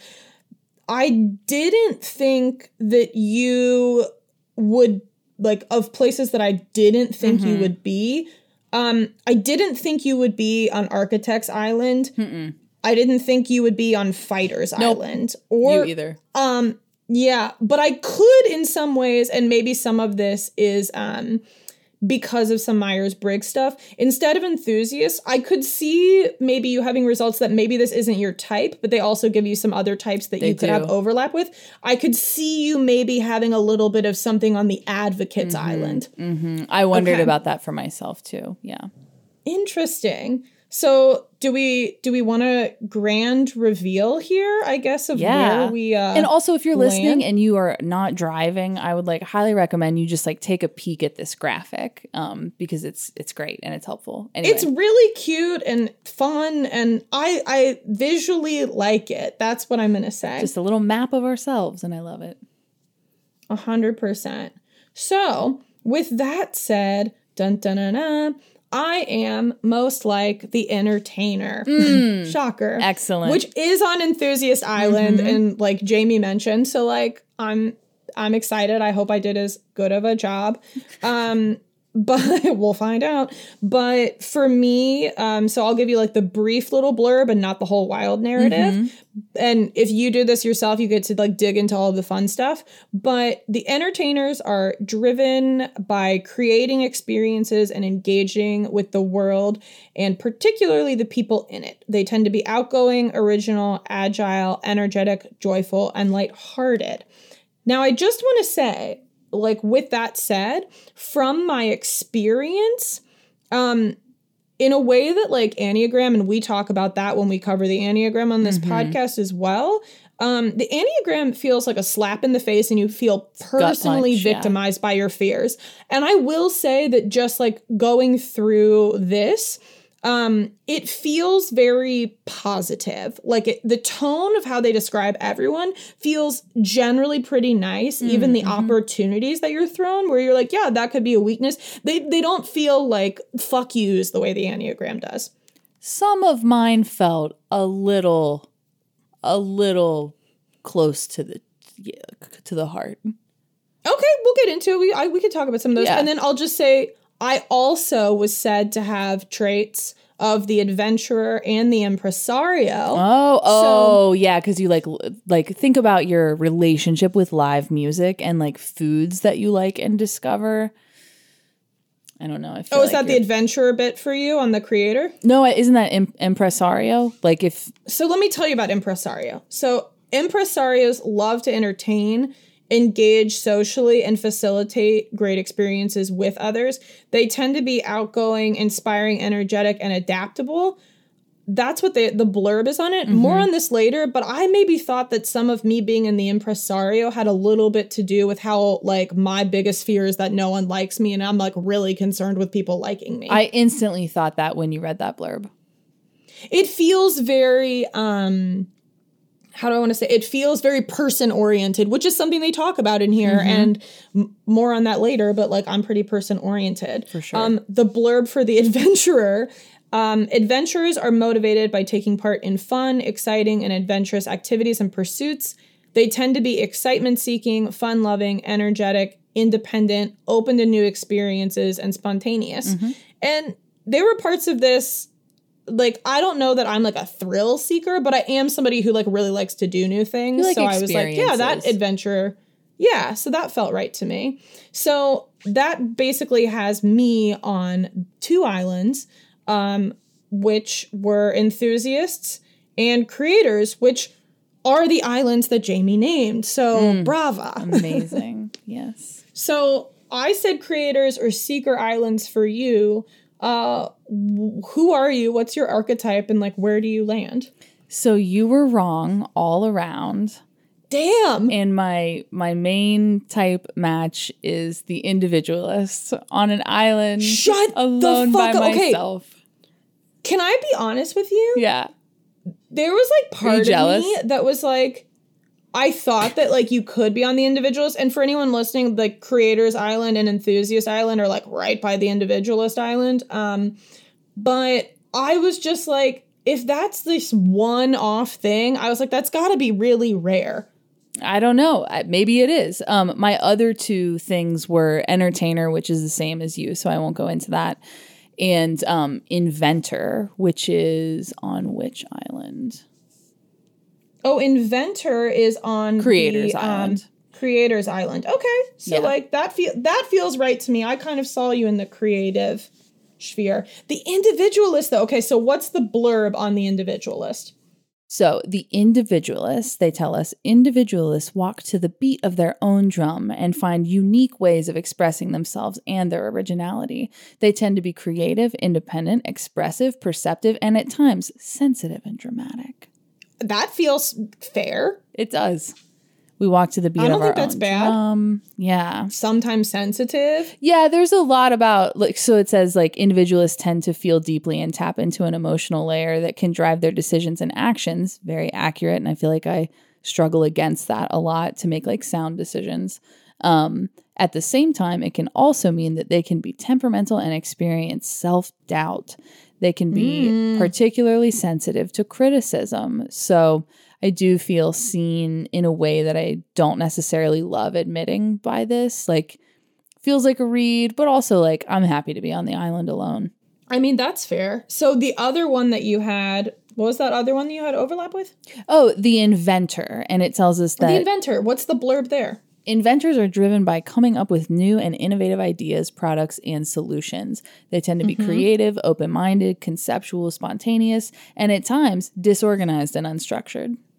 I didn't think that you... would like of places that I didn't think mm-hmm. you would be. Um, I didn't think you would be on Architect's Island. Mm-mm. I didn't think you would be on Fighter's nope. Island. Or you either. Um, yeah, but I could in some ways, and maybe some of this is um because of some Myers-Briggs stuff. Instead of enthusiasts, I could see maybe you having results that maybe this isn't your type, but they also give you some other types that they you could do. have overlap with. I could see you maybe having a little bit of something on the Advocates mm-hmm. Island. Mm-hmm. I wondered okay. about that for myself too. Yeah. Interesting. So do we do we want a grand reveal here, I guess, of yeah. where we uh And also if you're land? listening and you are not driving, I would like highly recommend you just like take a peek at this graphic um because it's it's great and it's helpful. Anyway. It's really cute and fun, and I I visually like it. That's what I'm going to say. Just a little map of ourselves, and I love it. A hundred percent. So with that said, dun dun dun dun, I am most like the entertainer. Mm, Shocker. Excellent. Which is on Enthusiast Island, mm-hmm. and like Jamie mentioned. So like I'm I'm excited. I hope I did as good of a job. Um But we'll find out. But for me, um, so I'll give you like the brief little blurb and not the whole wild narrative. Mm-hmm. And if you do this yourself, you get to like dig into all of the fun stuff. But the entertainers are driven by creating experiences and engaging with the world, and particularly the people in it. They tend to be outgoing, original, agile, energetic, joyful, and lighthearted. Now, I just want to say, like with that said, from my experience, um, in a way that like Enneagram, and we talk about that when we cover the Enneagram on this mm-hmm. podcast as well. Um, the Enneagram feels like a slap in the face and you feel personally punch, victimized yeah. by your fears. And I will say that just like going through this, um, it feels very positive. Like it, the tone of how they describe everyone feels generally pretty nice. Mm-hmm. Even the opportunities that you're thrown where you're like, yeah, that could be a weakness. They, they don't feel like fuck yous the way the Enneagram does. Some of mine felt a little... a little close to the yeah, to the heart. Okay, we'll get into it. We I, we can talk about some of those. Yeah. And then I'll just say, I also was said to have traits of the adventurer and the impresario. Oh, oh, so, yeah, because you like like think about your relationship with live music and like foods that you like and discover. I don't know. I feel oh, is like that the adventurer bit for you on the creator? No, isn't that imp- impresario? Like if... So let me tell you about impresario. So impresarios love to entertain, engage socially, and facilitate great experiences with others. They tend to be outgoing, inspiring, energetic, and adaptable. That's what they, the blurb is on it. Mm-hmm. More on this later, but I maybe thought that some of me being in the impresario had a little bit to do with how, like, my biggest fear is that no one likes me, and I'm, like, really concerned with people liking me. I instantly thought that when you read that blurb. It feels very, um, how do I want to say? It feels very person-oriented, which is something they talk about in here, mm-hmm. and m- more on that later, but, like, I'm pretty person-oriented. For sure. Um, the blurb for the adventurer... Um, adventurers are motivated by taking part in fun, exciting, and adventurous activities and pursuits. They tend to be excitement-seeking, fun-loving, energetic, independent, open to new experiences, and spontaneous. Mm-hmm. And there were parts of this, like, I don't know that I'm, like, a thrill seeker, but I am somebody who, like, really likes to do new things. Like so I was like, yeah, that adventure, yeah, so that felt right to me. So that basically has me on two islands, Um, which were enthusiasts and creators, which are the islands that Jamie named. So, mm, brava. Amazing. Yes. So, I said creators or seeker islands for you. Uh, who are you? What's your archetype? And, like, where do you land? So, you were wrong all around. Damn. And my my main type match is the individualist on an island. Shut alone the fuck by up. myself. Okay. Can I be honest with you? Yeah. There was like part of jealous? me that was like, I thought that like you could be on the individualist. And for anyone listening, like Creators Island and Enthusiast Island are like right by the individualist island. Um, but I was just like, if that's this one-off thing, I was like, that's got to be really rare. I don't know. Maybe it is. Um, my other two things were entertainer, which is the same as you, so I won't go into that, and um, inventor, which is on which island? Oh, inventor is on Creators the, Island. Um, Creators Island. Okay, so yeah. like that feel that feels right to me. I kind of saw you in the creative sphere. The individualist, though. Okay, so what's the blurb on the individualist? So the individualists, they tell us, individualists walk to the beat of their own drum and find unique ways of expressing themselves and their originality. They tend to be creative, independent, expressive, perceptive, and at times sensitive and dramatic. That feels fair. It does. We walk to the beat of our own drum. I don't think that's bad. Drum. Yeah. Sometimes sensitive. Yeah, there's a lot about, like, so it says, like, individualists tend to feel deeply and tap into an emotional layer that can drive their decisions and actions. Very accurate. And I feel like I struggle against that a lot to make, like, sound decisions. Um, at the same time, it can also mean that they can be temperamental and experience self-doubt. They can be mm. particularly sensitive to criticism. So I do feel seen in a way that I don't necessarily love admitting by this. Like, feels like a read, but also, like, I'm happy to be on the island alone. I mean, that's fair. So the other one that you had, what was that other one that you had overlap with? Oh, the inventor. And it tells us that... The inventor. What's the blurb there? Inventors are driven by coming up with new and innovative ideas, products, and solutions. They tend to be mm-hmm. creative, open-minded, conceptual, spontaneous, and at times disorganized and unstructured.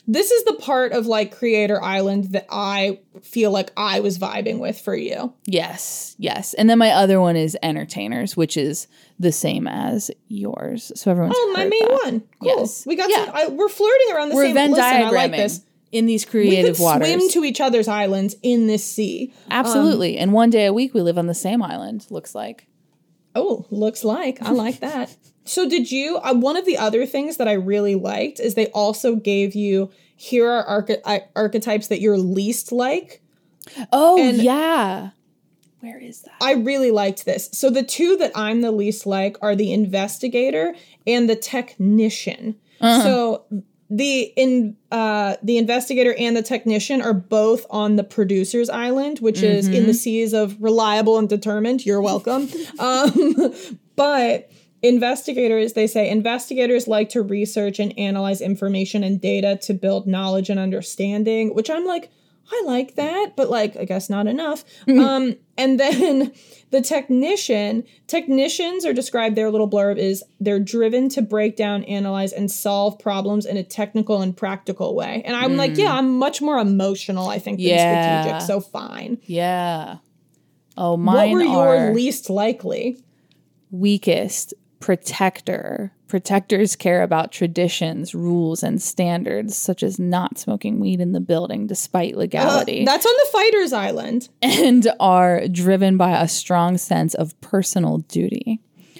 This is the part of like Creator Island that I feel like I was vibing with for you. Yes, yes. And then my other one is Entertainers, which is the same as yours. So everyone's Oh, my heard main that. one. Cool. Yes. We got Yeah. some, I, we're flirting around the We're same. Venn Listen, I diagramming like this. in these We creative could waters. swim to each other's islands in this sea. Absolutely. Um, and one day a week we live on the same island, looks like. Oh, looks like. I like that. So did you, uh, one of the other things that I really liked is they also gave you, here are arche- archetypes that you're least like. Oh, And yeah. Where is that? I really liked this. So the two that I'm the least like are the investigator and the technician. Uh-huh. So the in uh, the investigator and the technician are both on the producer's island, which mm-hmm. is in the seas of reliable and determined. You're welcome. um, but investigators, they say, investigators like to research and analyze information and data to build knowledge and understanding, which I'm like, I like that, but like, I guess not enough. Mm-hmm. Um, and then the technician, technicians are described, their little blurb is they're driven to break down, analyze, and solve problems in a technical and practical way. And I'm mm. like, yeah, I'm much more emotional, I think, than yeah. strategic, so fine. Yeah. Oh, mine What were are your least likely? Weakest, protector. Protectors care about traditions, rules, and standards, such as not smoking weed in the building despite legality. Uh, that's on the fighter's island. And are driven by a strong sense of personal duty.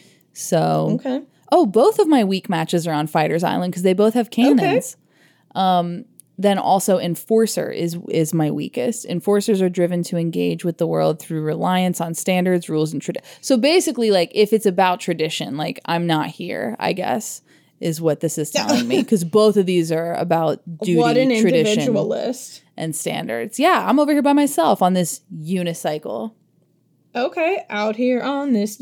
So, okay. Oh, both of my weak matches are on fighter's island because they both have cannons. Okay. Um, then also enforcer is is my weakest. Enforcers are driven to engage with the world through reliance on standards, rules, and tradition. So basically, like, if it's about tradition, like, I'm not here, I guess, is what this is telling me. Because both of these are about duty, what an tradition, individualist. And standards. Yeah, I'm over here by myself on this unicycle. Okay, out here on this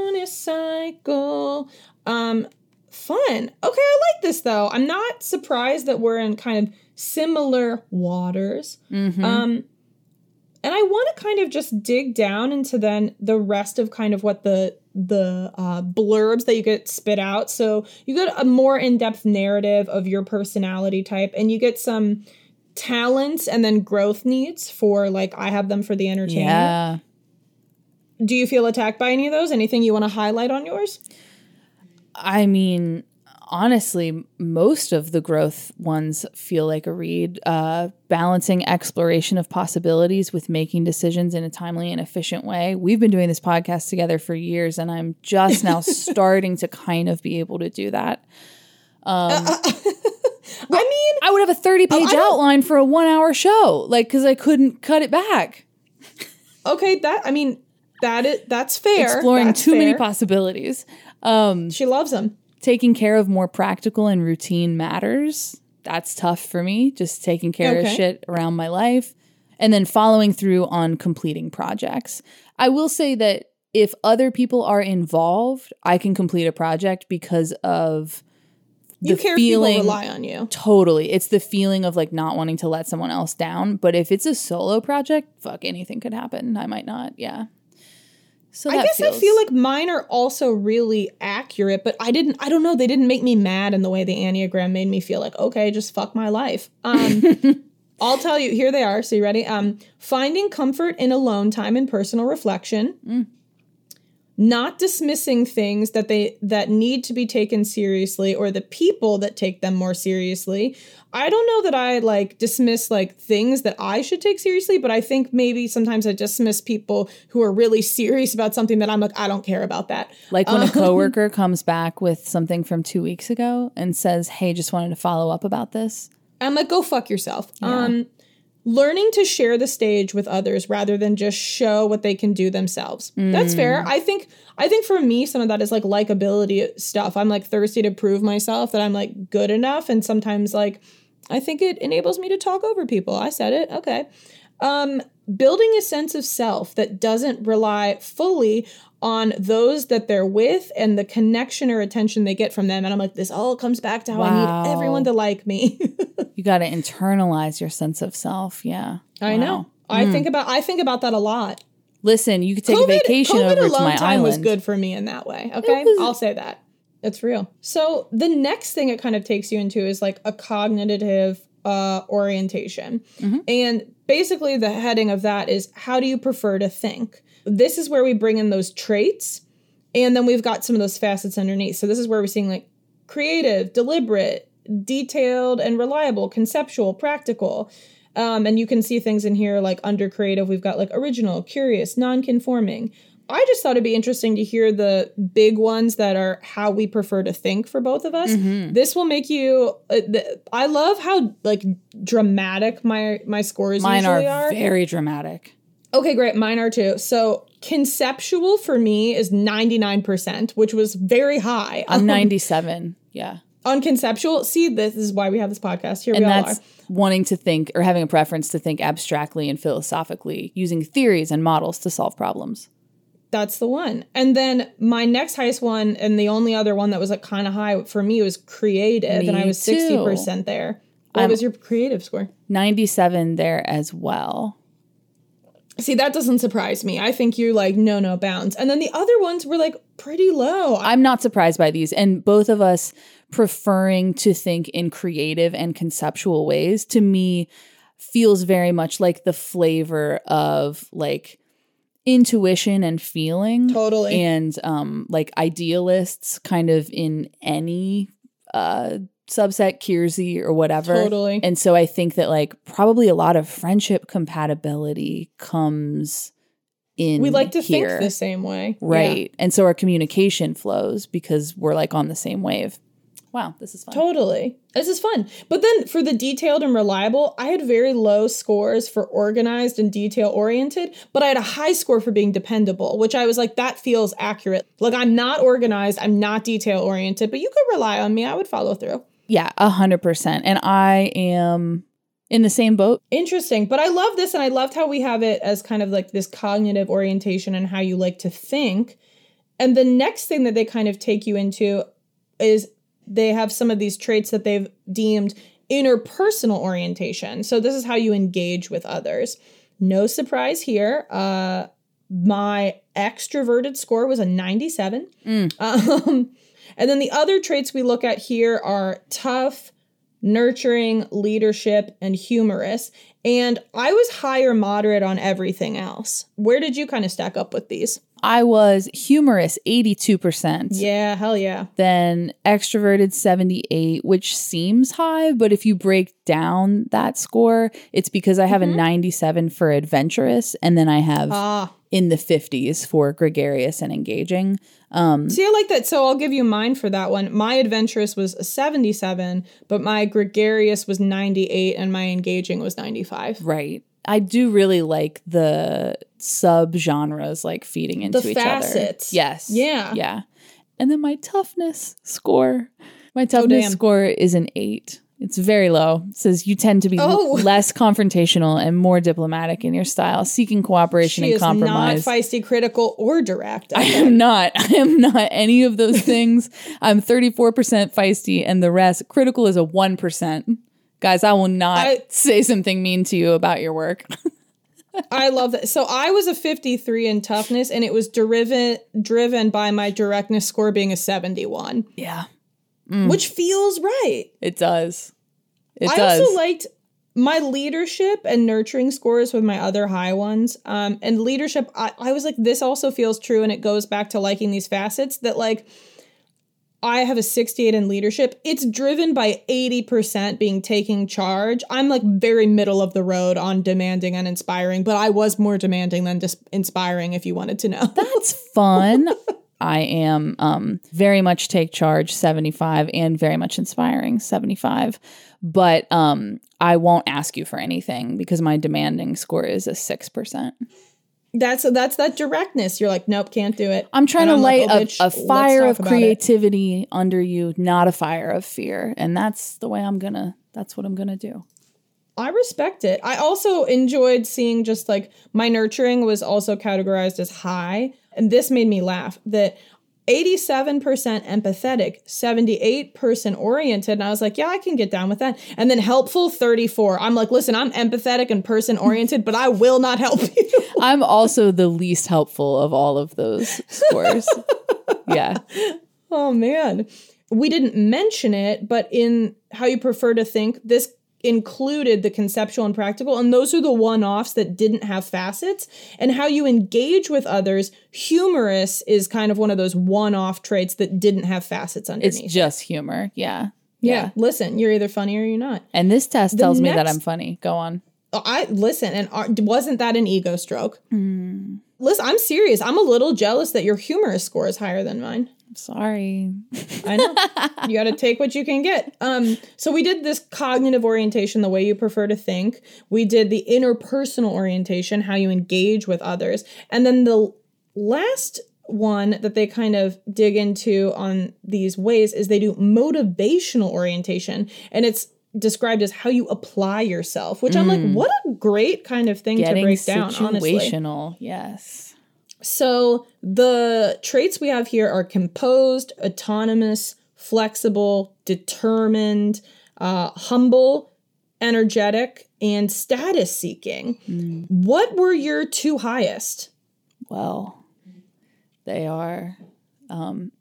unicycle. Um, fun. Okay, I like this, though. I'm not surprised that we're in kind of similar waters. Mm-hmm. Um, and I want to kind of just dig down into then the rest of kind of what the the uh, blurbs that you get spit out. So you get a more in-depth narrative of your personality type, and you get some talents and then growth needs for, like, I have them for the entertainer. Yeah. Do you feel attacked by any of those? Anything you want to highlight on yours? I mean, honestly, most of the growth ones feel like a read. Uh, balancing exploration of possibilities with making decisions in a timely and efficient way. We've been doing this podcast together for years, and I'm just now starting to kind of be able to do that. Um, uh, uh, I mean, I would have a thirty-page oh, outline for a one-hour show, like, because I couldn't cut it back. Okay, that, I mean, that is, that's fair. Exploring that's too fair. many possibilities. Um, she loves them. Taking care of more practical and routine matters. That's tough for me, just taking care okay. of shit around my life. And then following through on completing projects. I will say that if other people are involved, I can complete a project because of the you care feeling. If people rely on you. Totally. It's the feeling of, like, not wanting to let someone else down. But if it's a solo project, fuck, anything could happen. I might not. Yeah. So I guess feels... I feel like mine are also really accurate, but I didn't, I don't know, they didn't make me mad in the way the Enneagram made me feel like, okay, just fuck my life. Um, I'll tell you, here they are. So you ready? Um, finding comfort in alone time and personal reflection. Mm. Not dismissing things that they that need to be taken seriously or the people that take them more seriously. I don't know that I like dismiss like things that I should take seriously, but I think maybe sometimes I dismiss people who are really serious about something that I'm like, I don't care about that. Like when um, a coworker comes back with something from two weeks ago and says, hey, just wanted to follow up about this. I'm like, go fuck yourself. Yeah. Um, learning to share the stage with others rather than just show what they can do themselves. Mm. That's fair. I think I think for me, some of that is like likability stuff. I'm like thirsty to prove myself that I'm like good enough. And sometimes like, I think it enables me to talk over people. I said it. Okay. Um, building a sense of self that doesn't rely fully on those that they're with and the connection or attention they get from them. And I'm like, this all comes back to how wow. I need everyone to like me. You got to internalize your sense of self. Yeah. I wow. know. I mm. think about, I think about that a lot. Listen, you could take COVID, a vacation COVID over to my time island. Was good for me in that way. Okay. Was, I'll say that. It's real. So the next thing it kind of takes you into is like a cognitive uh, orientation. Mm-hmm. And basically the heading of that is, how do you prefer to think? This is where we bring in those traits. And then we've got some of those facets underneath. So this is where we're seeing like creative, deliberate, detailed, and reliable, conceptual, practical. Um, and you can see things in here like under creative, we've got like original, curious, non-conforming. I just thought it'd be interesting to hear the big ones that are how we prefer to think for both of us. Mm-hmm. This will make you, uh, th- I love how like dramatic my, my scores Mine usually are. are. Very dramatic. Okay, great. Mine are too. So conceptual for me is ninety-nine percent, which was very high. I'm ninety-seven. Yeah. On conceptual, see, this is why we have this podcast. Here and we all that's are. Wanting to think or having a preference to think abstractly and philosophically, using theories and models to solve problems. That's the one. And then my next highest one, and the only other one that was like kind of high for me, was creative, me and I was too. sixty percent there. What I'm was your creative score? ninety-seven there as well. See, that doesn't surprise me. I think you're like, no, no bounds. And then the other ones were like pretty low. I'm not surprised by these. And both of us preferring to think in creative and conceptual ways, to me, feels very much like the flavor of like intuition and feeling. Totally. And um, like idealists kind of in any uh subset, Kiersey or whatever. Totally. And so I think that like probably a lot of friendship compatibility comes in We like to here. think the same way. Right. Yeah. And so our communication flows because we're like on the same wave. Wow, this is fun. Totally. This is fun. But then for the detailed and reliable, I had very low scores for organized and detail oriented, but I had a high score for being dependable, which I was like, that feels accurate. Like, I'm not organized, I'm not detail oriented, but you could rely on me. I would follow through. Yeah, a hundred percent. And I am in the same boat. Interesting. But I love this, and I loved how we have it as kind of like this cognitive orientation and how you like to think. And the next thing that they kind of take you into is they have some of these traits that they've deemed interpersonal orientation. So this is how you engage with others. No surprise here. Uh, my extroverted score was a ninety-seven. Mm. Um, and then the other traits we look at here are tough, nurturing, leadership, and humorous. And I was higher moderate on everything else. Where did you kind of stack up with these? I was humorous, eighty-two percent. Yeah, hell yeah. Then extroverted, seventy-eight, which seems high, but if you break down that score, it's because I have mm-hmm. a ninety-seven for adventurous, and then I have ah. in the fifties for gregarious and engaging. Um, See, I like that. So I'll give you mine for that one. My adventurous was a seventy-seven, but my gregarious was ninety-eight, and my engaging was ninety-five. Right. I do really like the sub-genres like feeding into the each facets. other. Yes. Yeah. Yeah. And then my toughness score. My toughness oh, score is an eight. It's very low. It says you tend to be oh. l- less confrontational and more diplomatic in your style, seeking cooperation she and compromise. She is not feisty, critical, or direct. I, I am not. I am not any of those things. I'm thirty-four percent feisty, and the rest, critical is a one percent. Guys, I will not I, say something mean to you about your work. I love that. So I was a fifty-three in toughness, and it was driven driven by my directness score being a seventy-one. Yeah. Mm. Which feels right. It does. It I does. also liked my leadership and nurturing scores with my other high ones. Um, and leadership, I, I was like, this also feels true, and it goes back to liking these facets that like, I have a sixty-eight in leadership. It's driven by eighty percent being taking charge. I'm like very middle of the road on demanding and inspiring, but I was more demanding than just inspiring, if you wanted to know. That's fun. I am um, very much take charge, seventy-five, and very much inspiring, seventy-five. But um, I won't ask you for anything because my demanding score is a six percent. That's that's that directness. You're like, nope, can't do it. I'm trying and to I'm light like, oh, a, bitch, a fire of creativity it. under you, not a fire of fear. And that's the way I'm gonna, that's what I'm gonna do. I respect it. I also enjoyed seeing just like my nurturing was also categorized as high. And this made me laugh that eighty-seven percent empathetic, seventy-eight percent oriented. And I was like, yeah, I can get down with that. And then helpful, thirty-four. I'm like, listen, I'm empathetic and person oriented, but I will not help you. I'm also the least helpful of all of those scores. Yeah. Oh, man. We didn't mention it, but in how you prefer to think, this included the conceptual and practical, and those are the one-offs that didn't have facets. And how you engage with others, humorous is kind of one of those one-off traits that didn't have facets underneath. It's just humor. Yeah. Yeah. Yeah. Listen, you're either funny or you're not. And this test The tells me that next- I'm funny. Go on. I listen, and are, wasn't that an ego stroke? Mm, Listen, I'm serious. I'm a little jealous that your humorous score is higher than mine. sorry. I know. You got to take what you can get. Um, so we did this cognitive orientation, the way you prefer to think. We did the interpersonal orientation, how you engage with others. And then the last one that they kind of dig into on these ways is they do motivational orientation. And it's described as how you apply yourself, which I'm like, what a great kind of thing Getting to break down, honestly. situational. Yes. So the traits we have here are composed, autonomous, flexible, determined, uh, humble, energetic, and status seeking. Mm. What were your two highest? Well, they are um,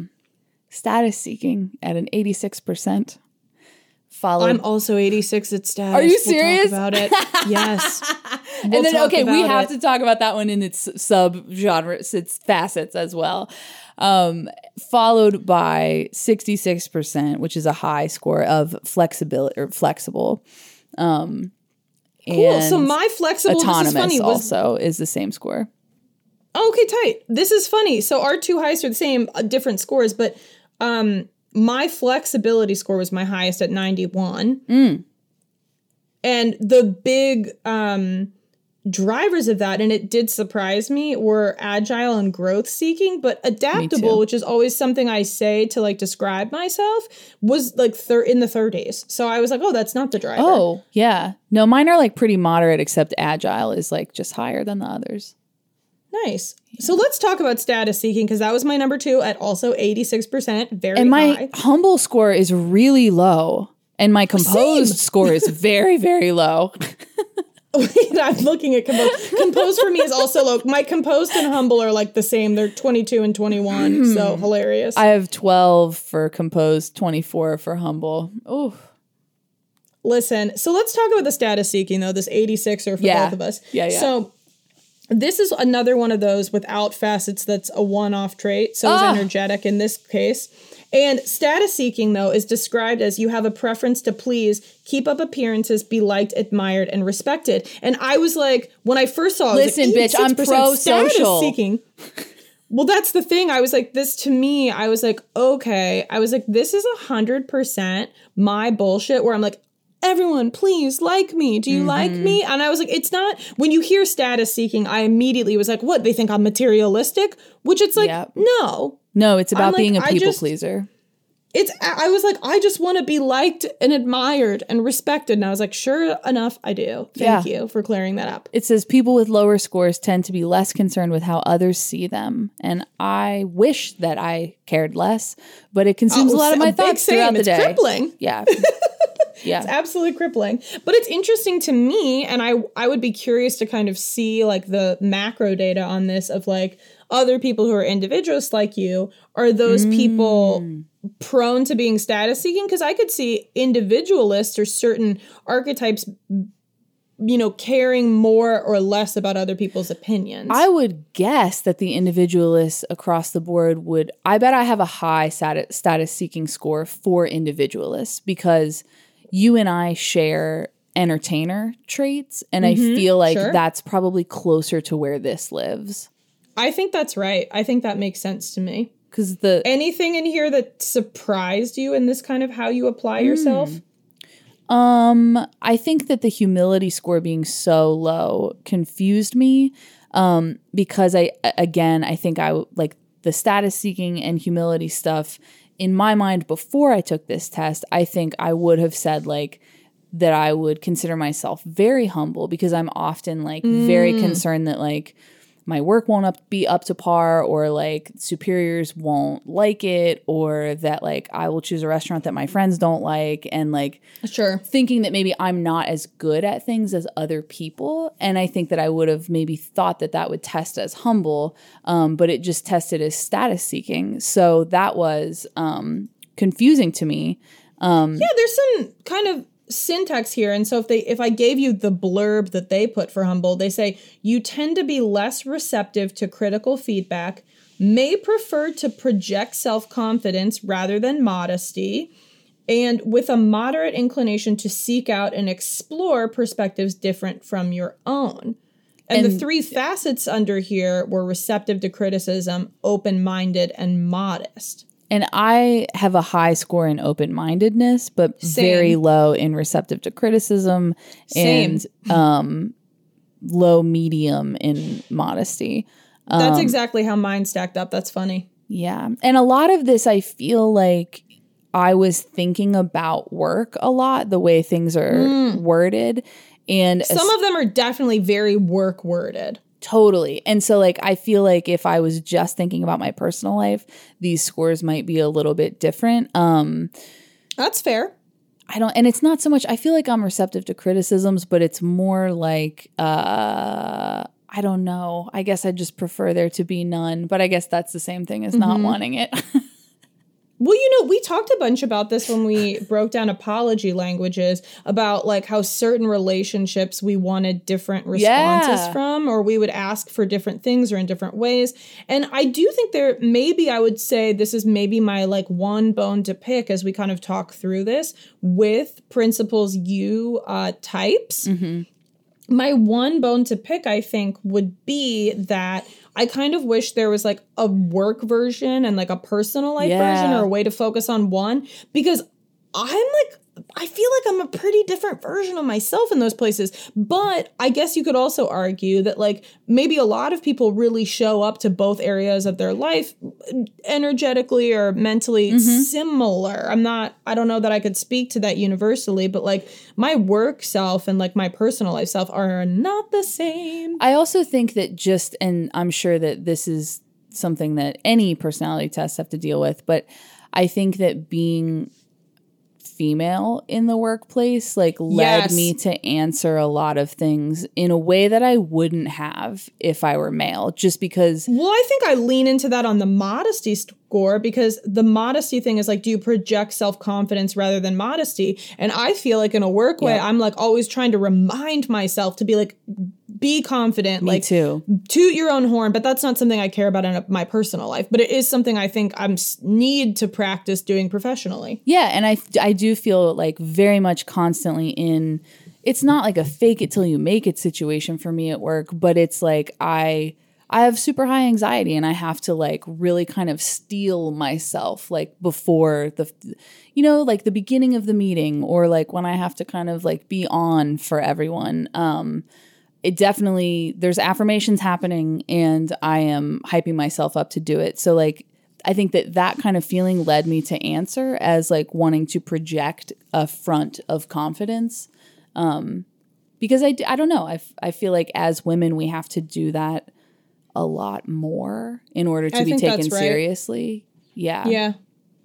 status seeking at an eighty-six percent. Followed. I'm also eighty-six at status. Are you We'll serious? talk about it. Yes. And We'll then, talk okay, we about have it. to talk about that one in its sub-genres, its facets as well. Um, followed by sixty-six percent, which is a high score of flexibility or flexible. Um, Cool. and So my flexible, this is autonomous funny, was also is the same score. okay, tight. This is funny. So our two highest are the same, uh, different scores, but um, my flexibility score was my highest at ninety-one. Mm. And the big um, drivers of that, and it did surprise me, were agile and growth seeking, but adaptable, which is always something I say to like describe myself, was like thir- in the thirties. So I was like, oh, that's not the driver. Oh, yeah. No, mine are like pretty moderate, except agile is like just higher than the others. Nice. So let's talk about status seeking, because that was my number two at also eighty-six percent. Very And my high. humble score is really low. And my composed score is very, very low. Wait, I'm looking at composed. Composed for me is also low. My composed and humble are like the same. They're twenty-two and twenty-one. So hilarious. I have twelve for composed, twenty-four for humble. Oh, Listen, so let's talk about the status seeking, though, this eighty-sixer for Yeah. both of us. Yeah, yeah. So this is another one of those without facets that's a one-off trait. So Ah. it's energetic in this case. And status seeking, though, is described as you have a preference to please, keep up appearances, be liked, admired, and respected. And I was like, when I first saw it, I was Listen, like, bitch, I'm eighty-six percent status pro-social. seeking. Well, that's the thing. I was like, this to me, I was like, okay. I was like, this is one hundred percent my bullshit where I'm like, everyone, please like me. Do you Mm-hmm. like me? And I was like, it's not, when you hear status seeking, I immediately was like, what? They think I'm materialistic? Which it's like, Yep. no. no, it's about I'm like, being a I people just- pleaser. It's, I was like, I just want to be liked and admired and respected. And I was like, sure enough, I do. Thank Yeah. you for clearing that up. It says people with lower scores tend to be less concerned with how others see them. And I wish that I cared less, but it consumes Oh, a lot of my big thoughts same. throughout the It's day. crippling. Yeah. Yeah. Absolutely crippling. But it's interesting to me, and I I would be curious to kind of see like the macro data on this of like other people who are individualists like you. Are those people prone to being status seeking? Because I could see individualists or certain archetypes, you know, caring more or less about other people's opinions. I would guess that the individualists across the board would, I bet I have a high stat- status seeking score for individualists because you and I share entertainer traits. And I feel like sure. that's probably closer to where this lives. I think that's right. I think that makes sense to me. Because the, Anything in here that surprised you in this kind of how you apply yourself? Um, I think that the humility score being so low confused me. Um, because I, again, I think I like the status seeking and humility stuff in my mind before I took this test. I think I would have said like that I would consider myself very humble because I'm often like very concerned that like my work won't up, be up to par or like superiors won't like it or that like I will choose a restaurant that my friends don't like and like Sure. thinking that maybe I'm not as good at things as other people. And I think that I would have maybe thought that that would test as humble, um, but it just tested as status seeking. So that was um, confusing to me. Um, Yeah, there's some kind of syntax here. And so if they if I gave you the blurb that they put for Humble, they say, you tend to be less receptive to critical feedback, may prefer to project self-confidence rather than modesty, and with a moderate inclination to seek out and explore perspectives different from your own. And, and the three facets under here were receptive to criticism, open-minded, and modest. And I have a high score in open-mindedness, but Same. very low in receptive to criticism Same. and um, low medium in modesty. Um, That's exactly how mine stacked up. That's funny. Yeah. And a lot of this, I feel like I was thinking about work a lot, the way things are mm. worded. And some of them are definitely very work worded. Totally. And so like, I feel like if I was just thinking about my personal life, these scores might be a little bit different. Um, That's fair. I don't, and it's not so much, I feel like I'm receptive to criticisms, but it's more like, uh, I don't know. I guess I just prefer there to be none, but I guess that's the same thing as mm-hmm. not wanting it. Well, you know, we talked a bunch about this when we broke down apology languages, about like how certain relationships we wanted different responses yeah. from, or we would ask for different things or in different ways. And I do think there, maybe I would say this is maybe my like one bone to pick as we kind of talk through this with Principles U uh, types. Mm-hmm. My one bone to pick, I think, would be that I kind of wish there was like a work version and like a personal life yeah. version, or a way to focus on one, because I'm like, I feel like I'm a pretty different version of myself in those places. But I guess you could also argue that like maybe a lot of people really show up to both areas of their life energetically or mentally mm-hmm. similar. I'm not, I don't know that I could speak to that universally, but like my work self and like my personal life self are not the same. I also think that just, and I'm sure that this is something that any personality tests have to deal with, but I think that being female in the workplace like led yes. me to answer a lot of things in a way that I wouldn't have if I were male, just because. Well, I think I lean into that on the modesty score, because the modesty thing is like, do you project self-confidence rather than modesty? And I feel like in a work way, yeah. I'm like always trying to remind myself to be like, be confident, Me like too. toot your own horn, but that's not something I care about in a, my personal life. But it is something I think I need to practice doing professionally. Yeah, and I, I do feel like very much constantly in, it's not like a fake it till you make it situation for me at work, but it's like I I have super high anxiety and I have to like really kind of steel myself like before the, you know, like the beginning of the meeting, or like when I have to kind of like be on for everyone. Um, It definitely, there's affirmations happening and I am hyping myself up to do it. So like, I think that that kind of feeling led me to answer as like wanting to project a front of confidence. Um, because I, I don't know, I, I feel like as women, we have to do that a lot more in order to I be taken right. seriously. Yeah. Yeah.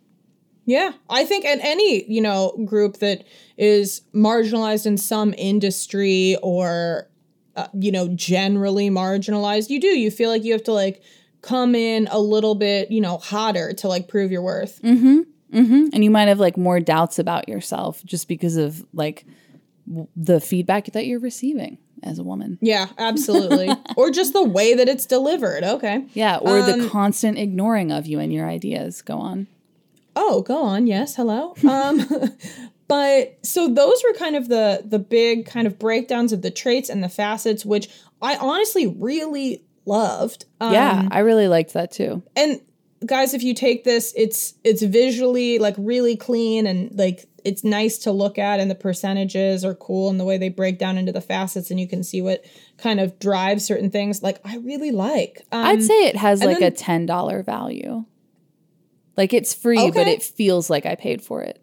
Yeah, I think in any, you know, group that is marginalized in some industry or Uh, you know, generally marginalized, you do, you feel like you have to like come in a little bit, you know, hotter to like prove your worth. Mm-hmm. Mm-hmm. And you might have like more doubts about yourself just because of like w- the feedback that you're receiving as a woman. Yeah, absolutely. Or just the way that it's delivered. Okay. Yeah. Or um, the constant ignoring of you and your ideas. Go on. Oh, go on. Yes. Hello. Um, But so those were kind of the the big kind of breakdowns of the traits and the facets, which I honestly really loved. Um, yeah, I really liked that too. And guys, if you take this, it's it's visually like really clean and like it's nice to look at, and the percentages are cool and the way they break down into the facets and you can see what kind of drives certain things. Like I really like. Um, I'd say it has like then, a ten dollars value. Like it's free, okay. but it feels like I paid for it.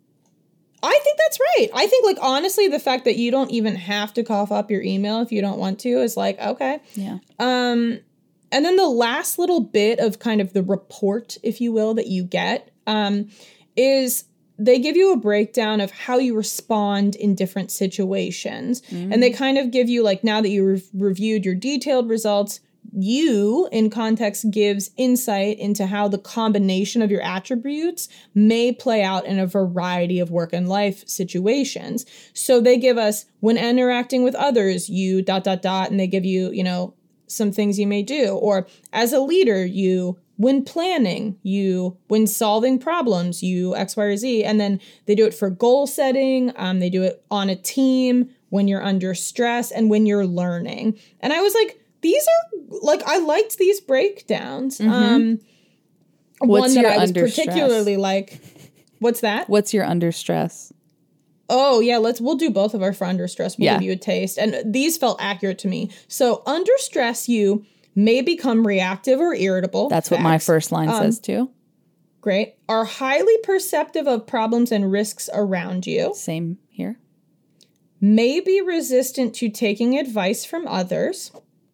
I think that's right. I think, like, honestly, the fact that you don't even have to cough up your email if you don't want to is like, okay. Yeah. Um, and then the last little bit of kind of the report, if you will, that you get um, is they give you a breakdown of how you respond in different situations. Mm. And they kind of give you, like, now that you re- reviewed your detailed results, you, in context, gives insight into how the combination of your attributes may play out in a variety of work and life situations. So they give us, when interacting with others, you dot, dot, dot, and they give you, you know, some things you may do. Or as a leader, you, when planning, you, when solving problems, you X, Y, or Z. And then they do it for goal setting. Um, they do it on a team, when you're under stress, and when you're learning. And I was like, these are, like, I liked these breakdowns. Mm-hmm. Um, What's one that your I was under particularly stress? like, what's that? What's your under stress? Oh, yeah, let's, we'll do both of our for under stress. We'll Yeah. give you a taste. And these felt accurate to me. So under stress, you may become reactive or irritable. That's what my Facts. first line Um, says too. Great. Are highly perceptive of problems and risks around you. Same here. May be resistant to taking advice from others.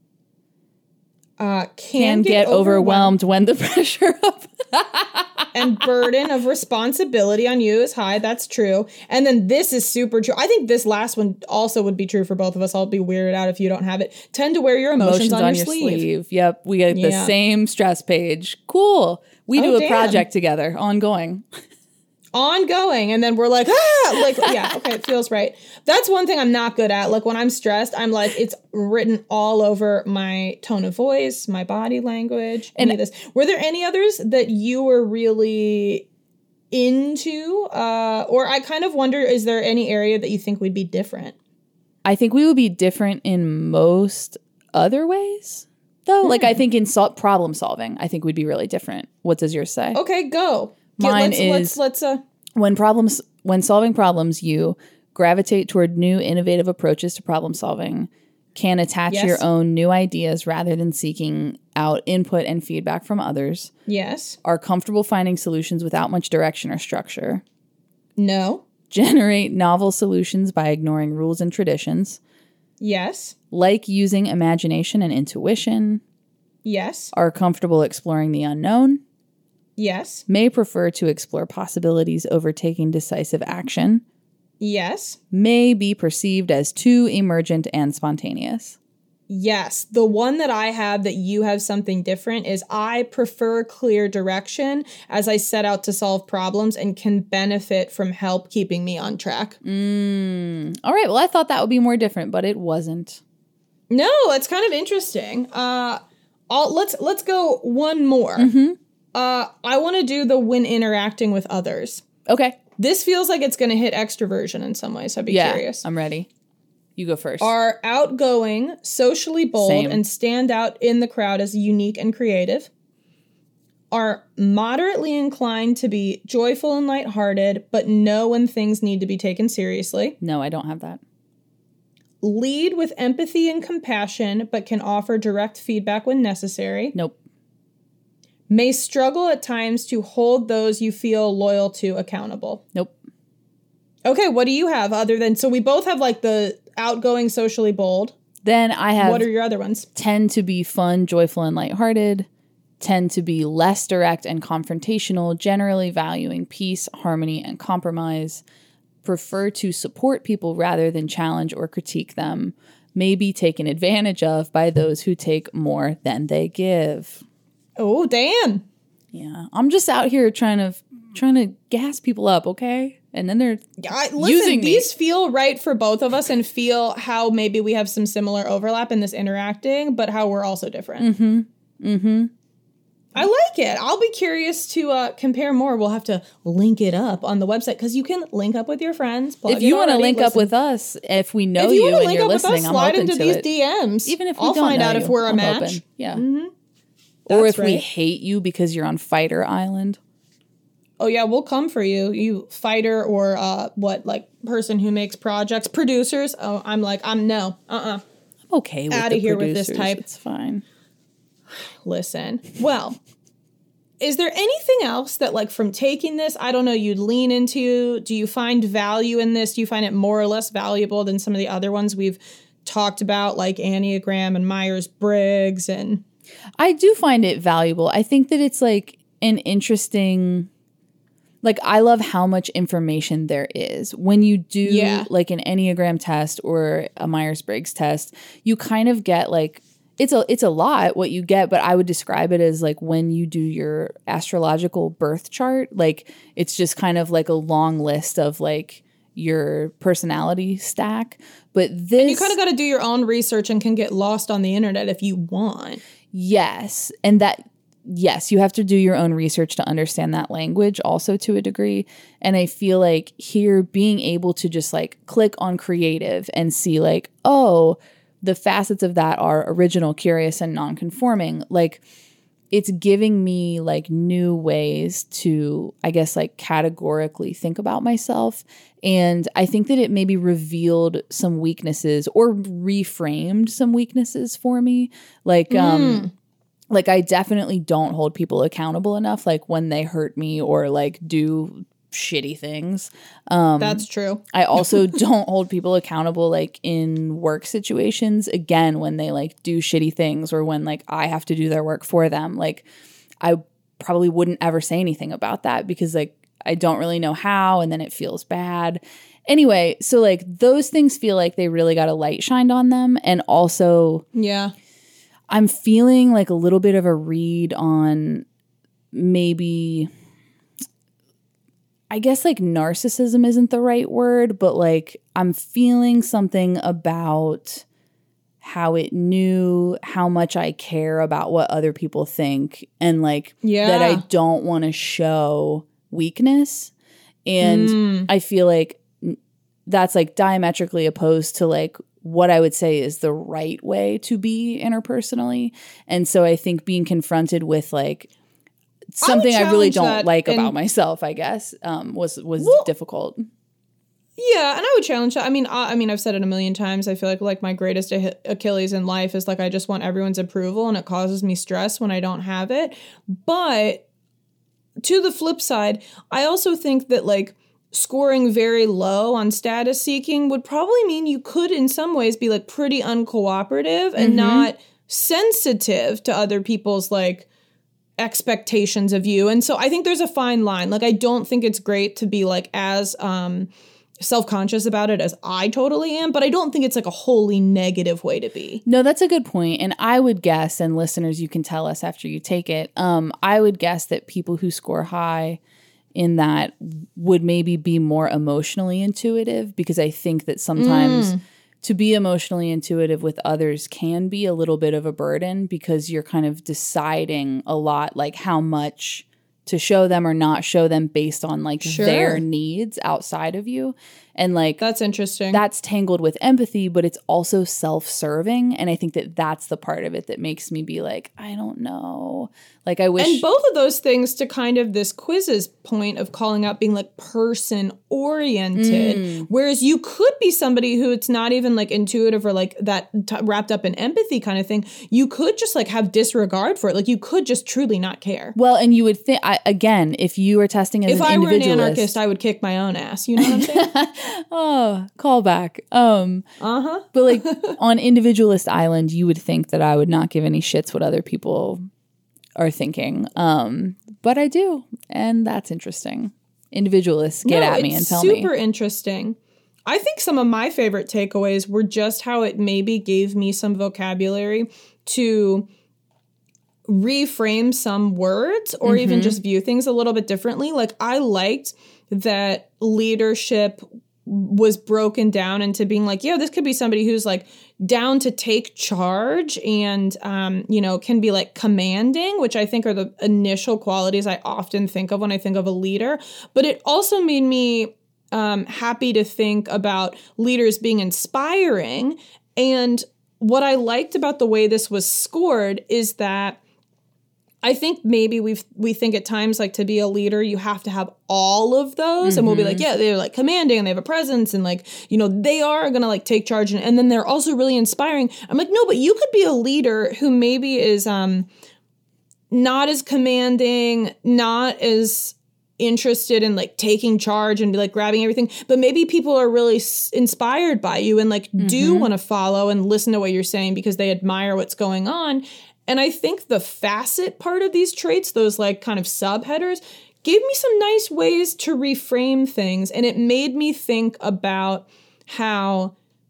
Uh, can, Can get, overwhelmed when the pressure of and burden of responsibility on you is high. That's true. And then this is super true. I think this last one also would be true for both of us. I'll be weirded out if you don't have it. Tend to wear your emotions, emotions on, your, sleeve. Yep, we get the Yeah. same stress page. Cool. We Oh, do a damn. project together, ongoing. Ongoing. And then we're like, ah, like, yeah, okay, it feels right. That's one thing I'm not good at. Like when I'm stressed, I'm like, it's written all over my tone of voice, my body language, And- any of this. Were there any others that you were really into? Uh, or I kind of wonder, is there any area that you think we'd be different? I think we would be different in most other ways, though. Like I think in sol- problem solving, I think we'd be really different. What does yours say? Okay, go. Get- Mine let's, is- let's, let's, uh, When problems, when solving problems, you gravitate toward new, innovative approaches to problem solving. Can attach Yes. your own new ideas rather than seeking out input and feedback from others. yes, Are comfortable finding solutions without much direction or structure. no, Generate novel solutions by ignoring rules and traditions. yes, Like using imagination and intuition. yes, Are comfortable exploring the unknown. yes, May prefer to explore possibilities over taking decisive action. yes. May be perceived as too emergent and spontaneous. Yes, the one that I have that you have something different is I prefer clear direction as I set out to solve problems and can benefit from help keeping me on track. Mm. All right, well, I thought that would be more different, but it wasn't. No, it's kind of interesting. Uh, I'll, let's let's go one more. Mm-hmm. Uh, I want to do the when interacting with others. Okay. This feels like it's going to hit extroversion in some ways. I'd be Yeah, curious. I'm ready. You go first. Are outgoing, socially bold, Same. and stand out in the crowd as unique and creative. Are moderately inclined to be joyful and lighthearted, but know when things need to be taken seriously. No, I don't have that. Lead with empathy and compassion, but can offer direct feedback when necessary. Nope. May struggle at times to hold those you feel loyal to accountable. Nope. Okay, what do you have other than, so we both have like the outgoing, socially bold. Then I have What are your other ones? tend to be fun, joyful, and lighthearted. Tend to be less direct and confrontational, generally valuing peace, harmony, and compromise. Prefer to support people rather than challenge or critique them. May be taken advantage of by those who take more than they give. Oh, damn. Yeah, I'm just out here trying to trying to gas people up, okay? And then they're I, listen, using me. these feel right for both of us and feel how maybe we have some similar overlap in this interacting, but how we're also different. Mm-hmm. Mm-hmm. I like it. I'll be curious to uh, compare more. We'll have to link it up on the website because you can link up with your friends. If you want to link up with us, if we know if you, you, want to and link you're up with listening, us, I'm slide open into to these it. D Ms. Even if we I'll don't find know out you, if we're a I'm match. open. Yeah. Mm-hmm. Or if That's we right. hate you because you're on Fighter Island. Oh yeah, we'll come for you, you fighter or uh, what, like person who makes projects, producers. Oh, I'm like, I'm no, uh, uh I'm okay with Outta the here with this producers. type. It's fine. Listen, well, is there anything else that, like, from taking this, I don't know, you'd lean into? Do you find value in this? Do you find it more or less valuable than some of the other ones we've talked about, like Enneagram and Myers-Briggs and? I do find it valuable. I think that it's like an interesting, like I love how much information there is. When you do Yeah. like an Enneagram test or a Myers-Briggs test, you kind of get like it's a it's a lot what you get, but I would describe it as like when you do your astrological birth chart, like it's just kind of like a long list of like your personality stack. But this, and you kind of got to do your own research and can get lost on the internet if you want. Yes, and that yes, you have to do your own research to understand that language also to a degree. And I feel like here being able to just like click on creative and see like, oh, the facets of that are original, curious, and non-conforming. Like it's giving me like new ways to, I guess, like categorically think about myself. And I think that it maybe revealed some weaknesses or reframed some weaknesses for me. Like, mm. um, like I definitely don't hold people accountable enough, like when they hurt me or like do shitty things. Um, That's true. I also don't hold people accountable like in work situations. Again, when they like do shitty things or when like I have to do their work for them, like I probably wouldn't ever say anything about that because like I don't really know how and then it feels bad. Anyway, so like those things feel like they really got a light shined on them. And also, yeah, I'm feeling like a little bit of a read on maybe, I guess like narcissism isn't the right word, but like I'm feeling something about how it knew how much I care about what other people think and like yeah. that I don't want to show weakness. And mm. I feel like that's like diametrically opposed to like what I would say is the right way to be interpersonally. And so I think being confronted with like something I, I really don't like about myself, I guess, um, was was well, difficult. Yeah, and I would challenge that. I mean, I, I mean, I've said it a million times. I feel like like my greatest Achilles in life is like I just want everyone's approval, and it causes me stress when I don't have it. But to the flip side, I also think that like scoring very low on status seeking would probably mean you could in some ways be like pretty uncooperative and mm-hmm. not sensitive to other people's like expectations of you. And so I think there's a fine line. Like I don't think it's great to be like as um self-conscious about it as I totally am, but I don't think it's like a wholly negative way to be. No, that's a good point. And I would guess, and listeners, you can tell us after you take it, um, I would guess that people who score high in that would maybe be more emotionally intuitive, because I think that sometimes mm. to be emotionally intuitive with others can be a little bit of a burden, because you're kind of deciding a lot like how much to show them or not show them based on like sure. their needs outside of you. And like, that's interesting. That's tangled with empathy, but it's also self-serving. And I think that that's the part of it that makes me be like, I don't know. Like I wish. And both of those things to kind of this quiz's point of calling out being like person oriented. Mm. Whereas you could be somebody who it's not even like intuitive or like that t- wrapped up in empathy kind of thing. You could just like have disregard for it. Like you could just truly not care. Well, and you would think, I, again, if you were testing as if an I individualist. If I were an anarchist, I would kick my own ass. You know what I'm saying? Oh, callback. Um, uh-huh. But like on Individualist Island, you would think that I would not give any shits what other people are thinking. Um, but I do. And that's interesting. Individualists, get no, at me and tell super me. Super interesting. I think some of my favorite takeaways were just how it maybe gave me some vocabulary to reframe some words or mm-hmm. even just view things a little bit differently. Like I liked that leadership was broken down into being like, yeah, this could be somebody who's like down to take charge and, um, you know, can be like commanding, which I think are the initial qualities I often think of when I think of a leader. But it also made me um, happy to think about leaders being inspiring. And what I liked about the way this was scored is that I think maybe we we think at times like to be a leader, you have to have all of those. Mm-hmm. And we'll be like, yeah, they're like commanding and they have a presence and like, you know, they are going to like take charge. And, and then they're also really inspiring. I'm like, no, but you could be a leader who maybe is um not as commanding, not as interested in like taking charge and be like grabbing everything. But maybe people are really s- inspired by you and like mm-hmm. do want to follow and listen to what you're saying because they admire what's going on. And I think the facet part of these traits, those like kind of subheaders, gave me some nice ways to reframe things. And it made me think about how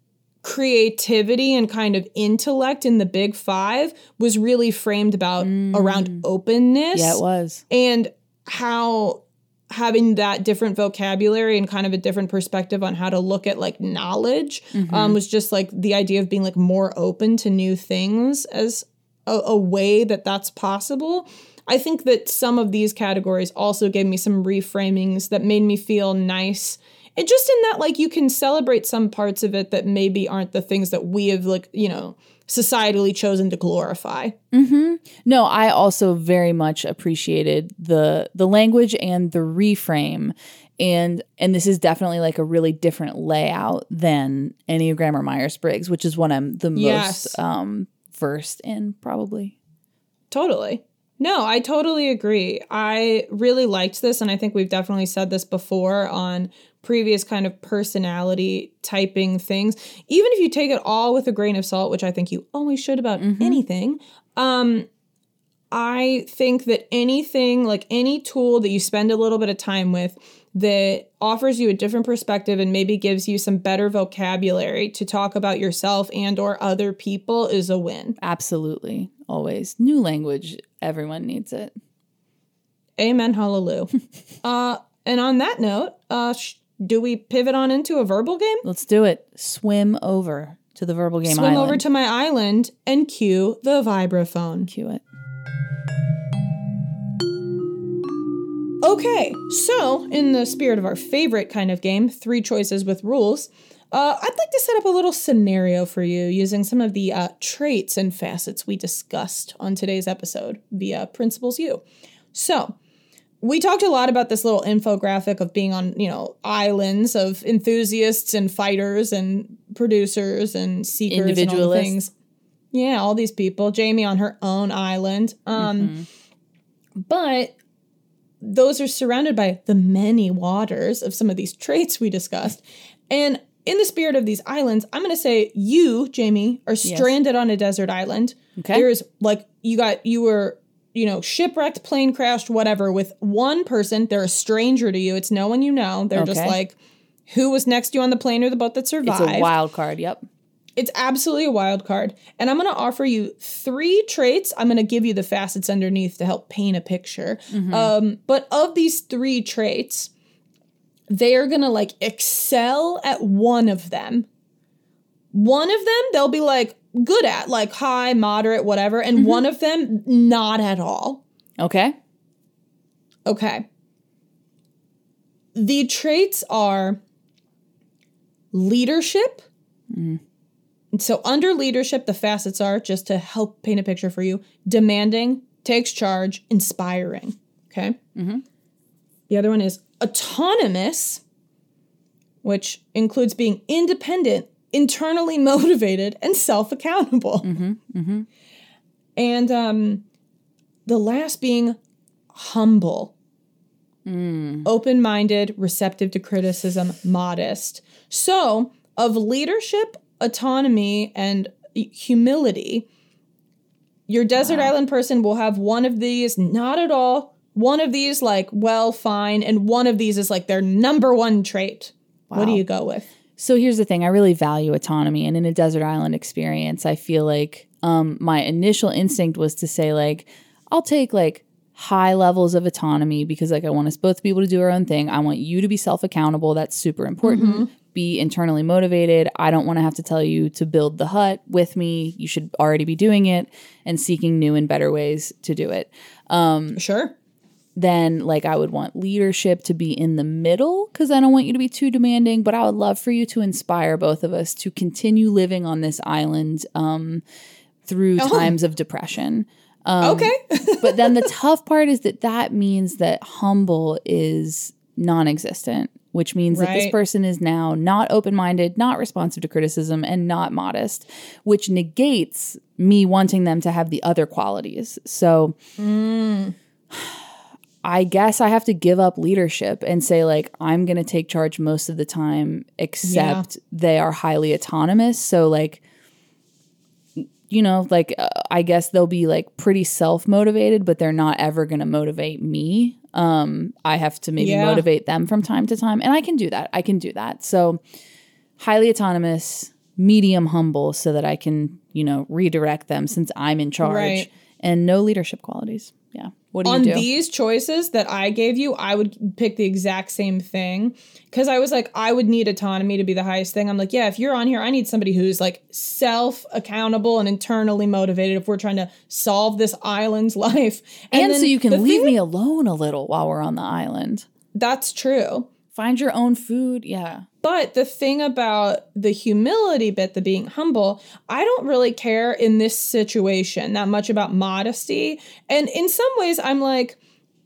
creativity and kind of intellect in the big five was really framed about mm. around openness. Yeah, it was. And how having that different vocabulary and kind of a different perspective on how to look at like knowledge mm-hmm. um, was just like the idea of being like more open to new things as a, a way that that's possible. I think that some of these categories also gave me some reframings that made me feel nice. And just in that, like, you can celebrate some parts of it that maybe aren't the things that we have, like, you know, societally chosen to glorify. Mm-hmm. No, I also very much appreciated the the language and the reframe. And and this is definitely like a really different layout than Enneagram or Myers-Briggs, which is what I'm the most yes. um, versed in, probably. Totally. No, I totally agree. I really liked this, and I think we've definitely said this before on previous kind of personality typing things. Even if you take it all with a grain of salt, which I think you always should about mm-hmm. anything, um, I think that anything, like any tool that you spend a little bit of time with that offers you a different perspective and maybe gives you some better vocabulary to talk about yourself and or other people is a win. Absolutely. Always. New language. Everyone needs it. Amen. Hallelujah. uh, and on that note, uh, sh- do we pivot on into a verbal game? Let's do it. Swim over to the verbal game Swim island. over to my island and cue the vibraphone. Cue it. Okay, so in the spirit of our favorite kind of game, three choices with rules, uh, I'd like to set up a little scenario for you using some of the uh, traits and facets we discussed on today's episode via Principles U. So, we talked a lot about this little infographic of being on, you know, islands of enthusiasts and fighters and producers and seekers and all the things. Yeah, all these people. Jamie on her own island. Um, mm-hmm. But those are surrounded by the many waters of some of these traits we discussed. And in the spirit of these islands, I'm going to say you, Jamie, are stranded yes. on a desert island. Okay. There's like, you got, you were, you know, shipwrecked, plane crashed, whatever, with one person. They're a stranger to you. It's no one you know. They're okay. just like, who was next to you on the plane or the boat that survived? It's a wild card. Yep. It's absolutely a wild card. And I'm going to offer you three traits. I'm going to give you the facets underneath to help paint a picture. Mm-hmm. Um, but of these three traits, they are going to like excel at one of them. One of them, they'll be like good at, like high, moderate, whatever. And mm-hmm. one of them, not at all. Okay. Okay. The traits are leadership. Mm. So under leadership, the facets are, just to help paint a picture for you, demanding, takes charge, inspiring. Okay? Mm-hmm. The other one is autonomous, which includes being independent, internally motivated, and self-accountable. Mm-hmm. Mm-hmm. And um, the last being humble, mm. open-minded, receptive to criticism, modest. So of leadership, autonomy, and humility, your desert wow. island person will have one of these, not at all, one of these like, well, fine, and one of these is like their number one trait. Wow. What do you go with? So here's the thing. I really value autonomy, and in a desert island experience, I feel like um, my initial instinct was to say like, I'll take like high levels of autonomy because like I want us both to be able to do our own thing. I want you to be self-accountable. That's super important. Mm-hmm. Be internally motivated. I don't want to have to tell you to build the hut with me. You should already be doing it and seeking new and better ways to do it. Um, sure. Then like I would want leadership to be in the middle because I don't want you to be too demanding, but I would love for you to inspire both of us to continue living on this island um, through oh. times of depression. Um, okay. But then the tough part is that that means that humble is non-existent, which means right. that this person is now not open-minded, not responsive to criticism, and not modest, which negates me wanting them to have the other qualities. So mm. I guess I have to give up leadership and say, like, I'm going to take charge most of the time, except yeah. they are highly autonomous. So, like, you know, like, uh, I guess they'll be, like, pretty self-motivated, but they're not ever going to motivate me. Um, I have to maybe yeah. motivate them from time to time. And I can do that. I can do that. So highly autonomous, medium humble so that I can, you know, redirect them since I'm in charge. Right. And no leadership qualities. Yeah. What do On you do? these choices that I gave you, I would pick the exact same thing. Because I was like, I would need autonomy to be the highest thing. I'm like, yeah, if you're on here, I need somebody who's like self-accountable and internally motivated if we're trying to solve this island's life. And, and so you can leave thing, me alone a little while we're on the island. That's true. Find your own food. Yeah. But the thing about the humility bit, the being humble, I don't really care in this situation that much about modesty. And in some ways, I'm like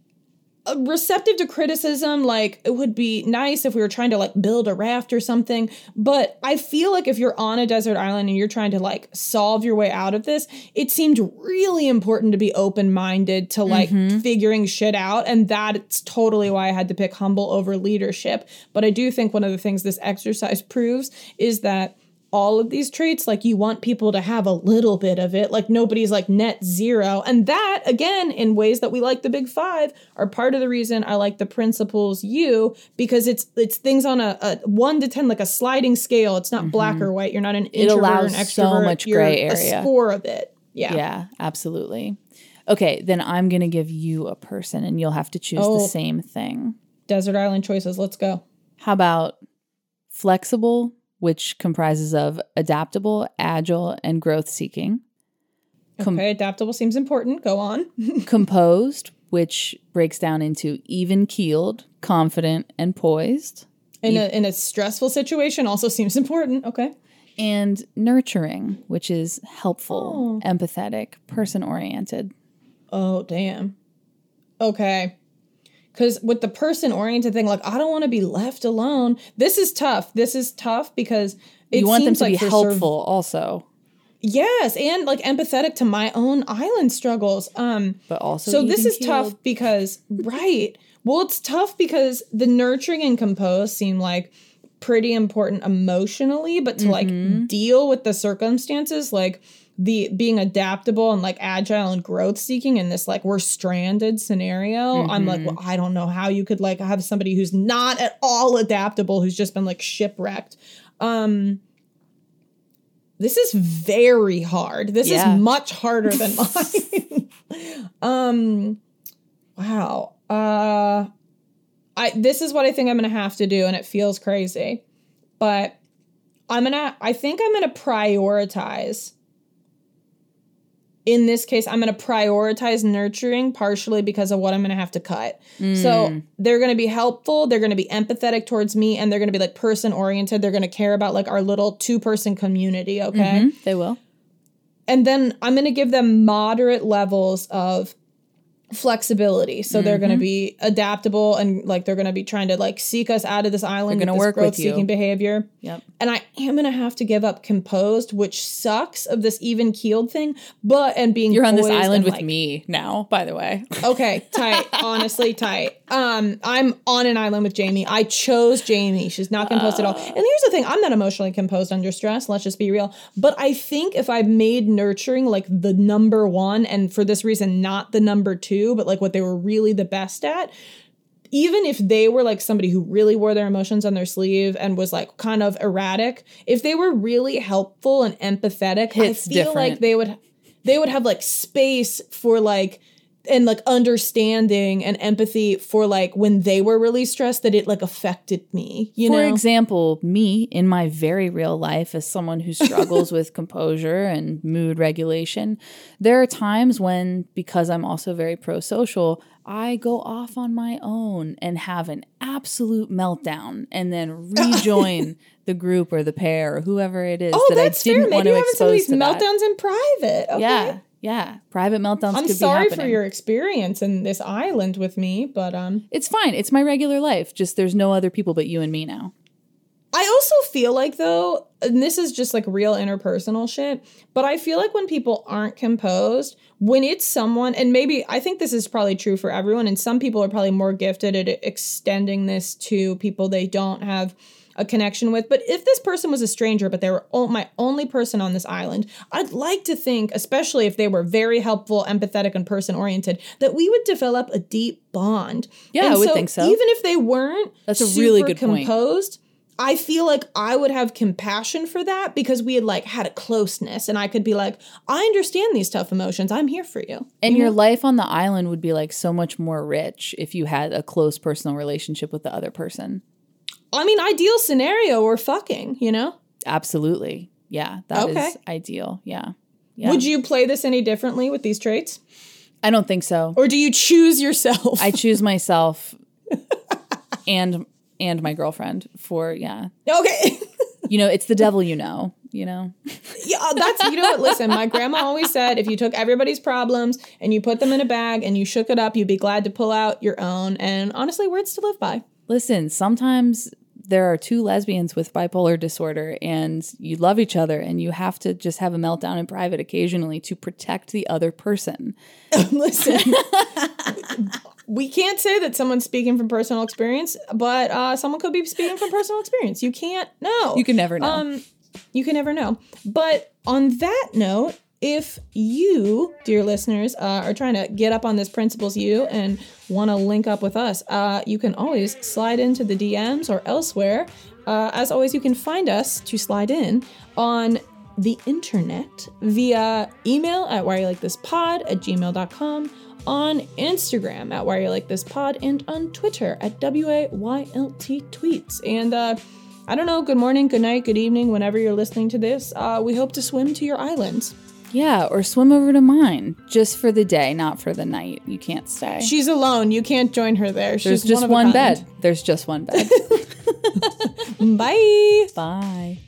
receptive to criticism. Like, it would be nice if we were trying to like build a raft or something. But I feel like if you're on a desert island and you're trying to like solve your way out of this, it seemed really important to be open-minded to like mm-hmm. figuring shit out. And that's totally why I had to pick humble over leadership. But I do think one of the things this exercise proves is that all of these traits, like you want people to have a little bit of it, like nobody's like net zero. And that, again, in ways that we like the big five, are part of the reason I like the principles U, because it's it's things on a, a one to ten, like a sliding scale. It's not mm-hmm. black or white. You're not an it introvert allows or an extrovert. So much You're gray area. A score of it. Yeah. Yeah, absolutely. Okay, then I'm going to give you a person and you'll have to choose oh, the same thing. Desert island choices. Let's go. How about flexible, which comprises of adaptable, agile, and growth-seeking. Com- okay, adaptable seems important. Go on. Composed, which breaks down into even-keeled, confident, and poised. In e- a in a stressful situation also seems important. Okay. And nurturing, which is helpful, oh. empathetic, person-oriented. Oh, damn. Okay. Because with the person-oriented thing, like, I don't want to be left alone. This is tough. This is tough because it you want seems them to like be helpful serv- also. Yes, and like empathetic to my own island struggles. Um, but also, so this is keeled. tough because right. Well, it's tough because the nurturing and composed seem like pretty important emotionally, but to mm-hmm. like deal with the circumstances, like the being adaptable and like agile and growth seeking in this like we're stranded scenario. Mm-hmm. I'm like, well, I don't know how you could like have somebody who's not at all adaptable, who's just been like shipwrecked. Um, this is very hard. This yeah. is much harder than mine. um, wow. Uh, I this is what I think I'm gonna have to do, and it feels crazy, but I'm gonna. I think I'm gonna prioritize. In this case, I'm going to prioritize nurturing partially because of what I'm going to have to cut. Mm. So they're going to be helpful. They're going to be empathetic towards me, and they're going to be like person oriented. They're going to care about like our little two person community. Okay. Mm-hmm. They will. And then I'm going to give them moderate levels of flexibility. So mm-hmm. they're going to be adaptable and like they're going to be trying to like seek us out of this island. They're going to work with you. Growth-seeking behavior. Yep. And I am going to have to give up composed, which sucks of this even-keeled thing, but and being You're on this island and, with like, me now, by the way. Okay, tight. Honestly, tight. Um, I'm on an island with Jamie. I chose Jamie. She's not composed uh, at all. And here's the thing. I'm not emotionally composed under stress. Let's just be real. But I think if I made nurturing like the number one, and for this reason, not the number two, but like what they were really the best at, even if they were like somebody who really wore their emotions on their sleeve and was like kind of erratic, if they were really helpful and empathetic, it's I feel different. like they would they would have like space for like and like understanding and empathy for like when they were really stressed that it like affected me, you for know? For example, me in my very real life as someone who struggles with composure and mood regulation, there are times when, because I'm also very pro-social, I go off on my own and have an absolute meltdown and then rejoin the group or the pair or whoever it is oh, that I didn't want to expose some of these to meltdowns that. in private. Okay. Yeah. Yeah, private meltdowns I'm could be sorry happening. for your experience in this island with me, but um, it's fine. It's my regular life. Just there's no other people but you and me now. I also feel like, though, and this is just like real interpersonal shit, but I feel like when people aren't composed, when it's someone, and maybe I think this is probably true for everyone, and some people are probably more gifted at extending this to people they don't have a connection with. But if this person was a stranger, but they were o- my only person on this island, I'd like to think, especially if they were very helpful, empathetic, and person-oriented, that we would develop a deep bond. Yeah, and I would so think so. Even if they weren't That's a super really good composed, point. I feel like I would have compassion for that because we had like had a closeness and I could be like, I understand these tough emotions. I'm here for you. And you your know? life on the island would be like so much more rich if you had a close personal relationship with the other person. I mean, ideal scenario, we're fucking, you know? Absolutely. Yeah, that Okay. is ideal. Yeah. yeah. Would you play this any differently with these traits? I don't think so. Or do you choose yourself? I choose myself and and my girlfriend for, yeah. Okay. You know, it's the devil you know, you know? Yeah, that's, you know what, listen, my grandma always said if you took everybody's problems and you put them in a bag and you shook it up, you'd be glad to pull out your own. And honestly, words to live by. Listen, sometimes there are two lesbians with bipolar disorder and you love each other and you have to just have a meltdown in private occasionally to protect the other person. Listen, we can't say that someone's speaking from personal experience, but uh, someone could be speaking from personal experience. You can't know. You can never know. Um, you can never know. But on that note, if you, dear listeners, uh, are trying to get up on this Principles U and want to link up with us, uh, you can always slide into the D Ms or elsewhere. Uh, as always, you can find us to slide in on the internet via email at whyareyoulikethispod at gmail dot com, on Instagram at whyareyoulikethispod, and on Twitter at W A Y L T tweets. And uh, I don't know, good morning, good night, good evening, whenever you're listening to this. Uh, we hope to swim to your islands. Yeah, or swim over to mine just for the day, not for the night. You can't stay. She's alone. You can't join her there. There's She's just one, of a one kind. bed. There's just one bed. Bye. Bye.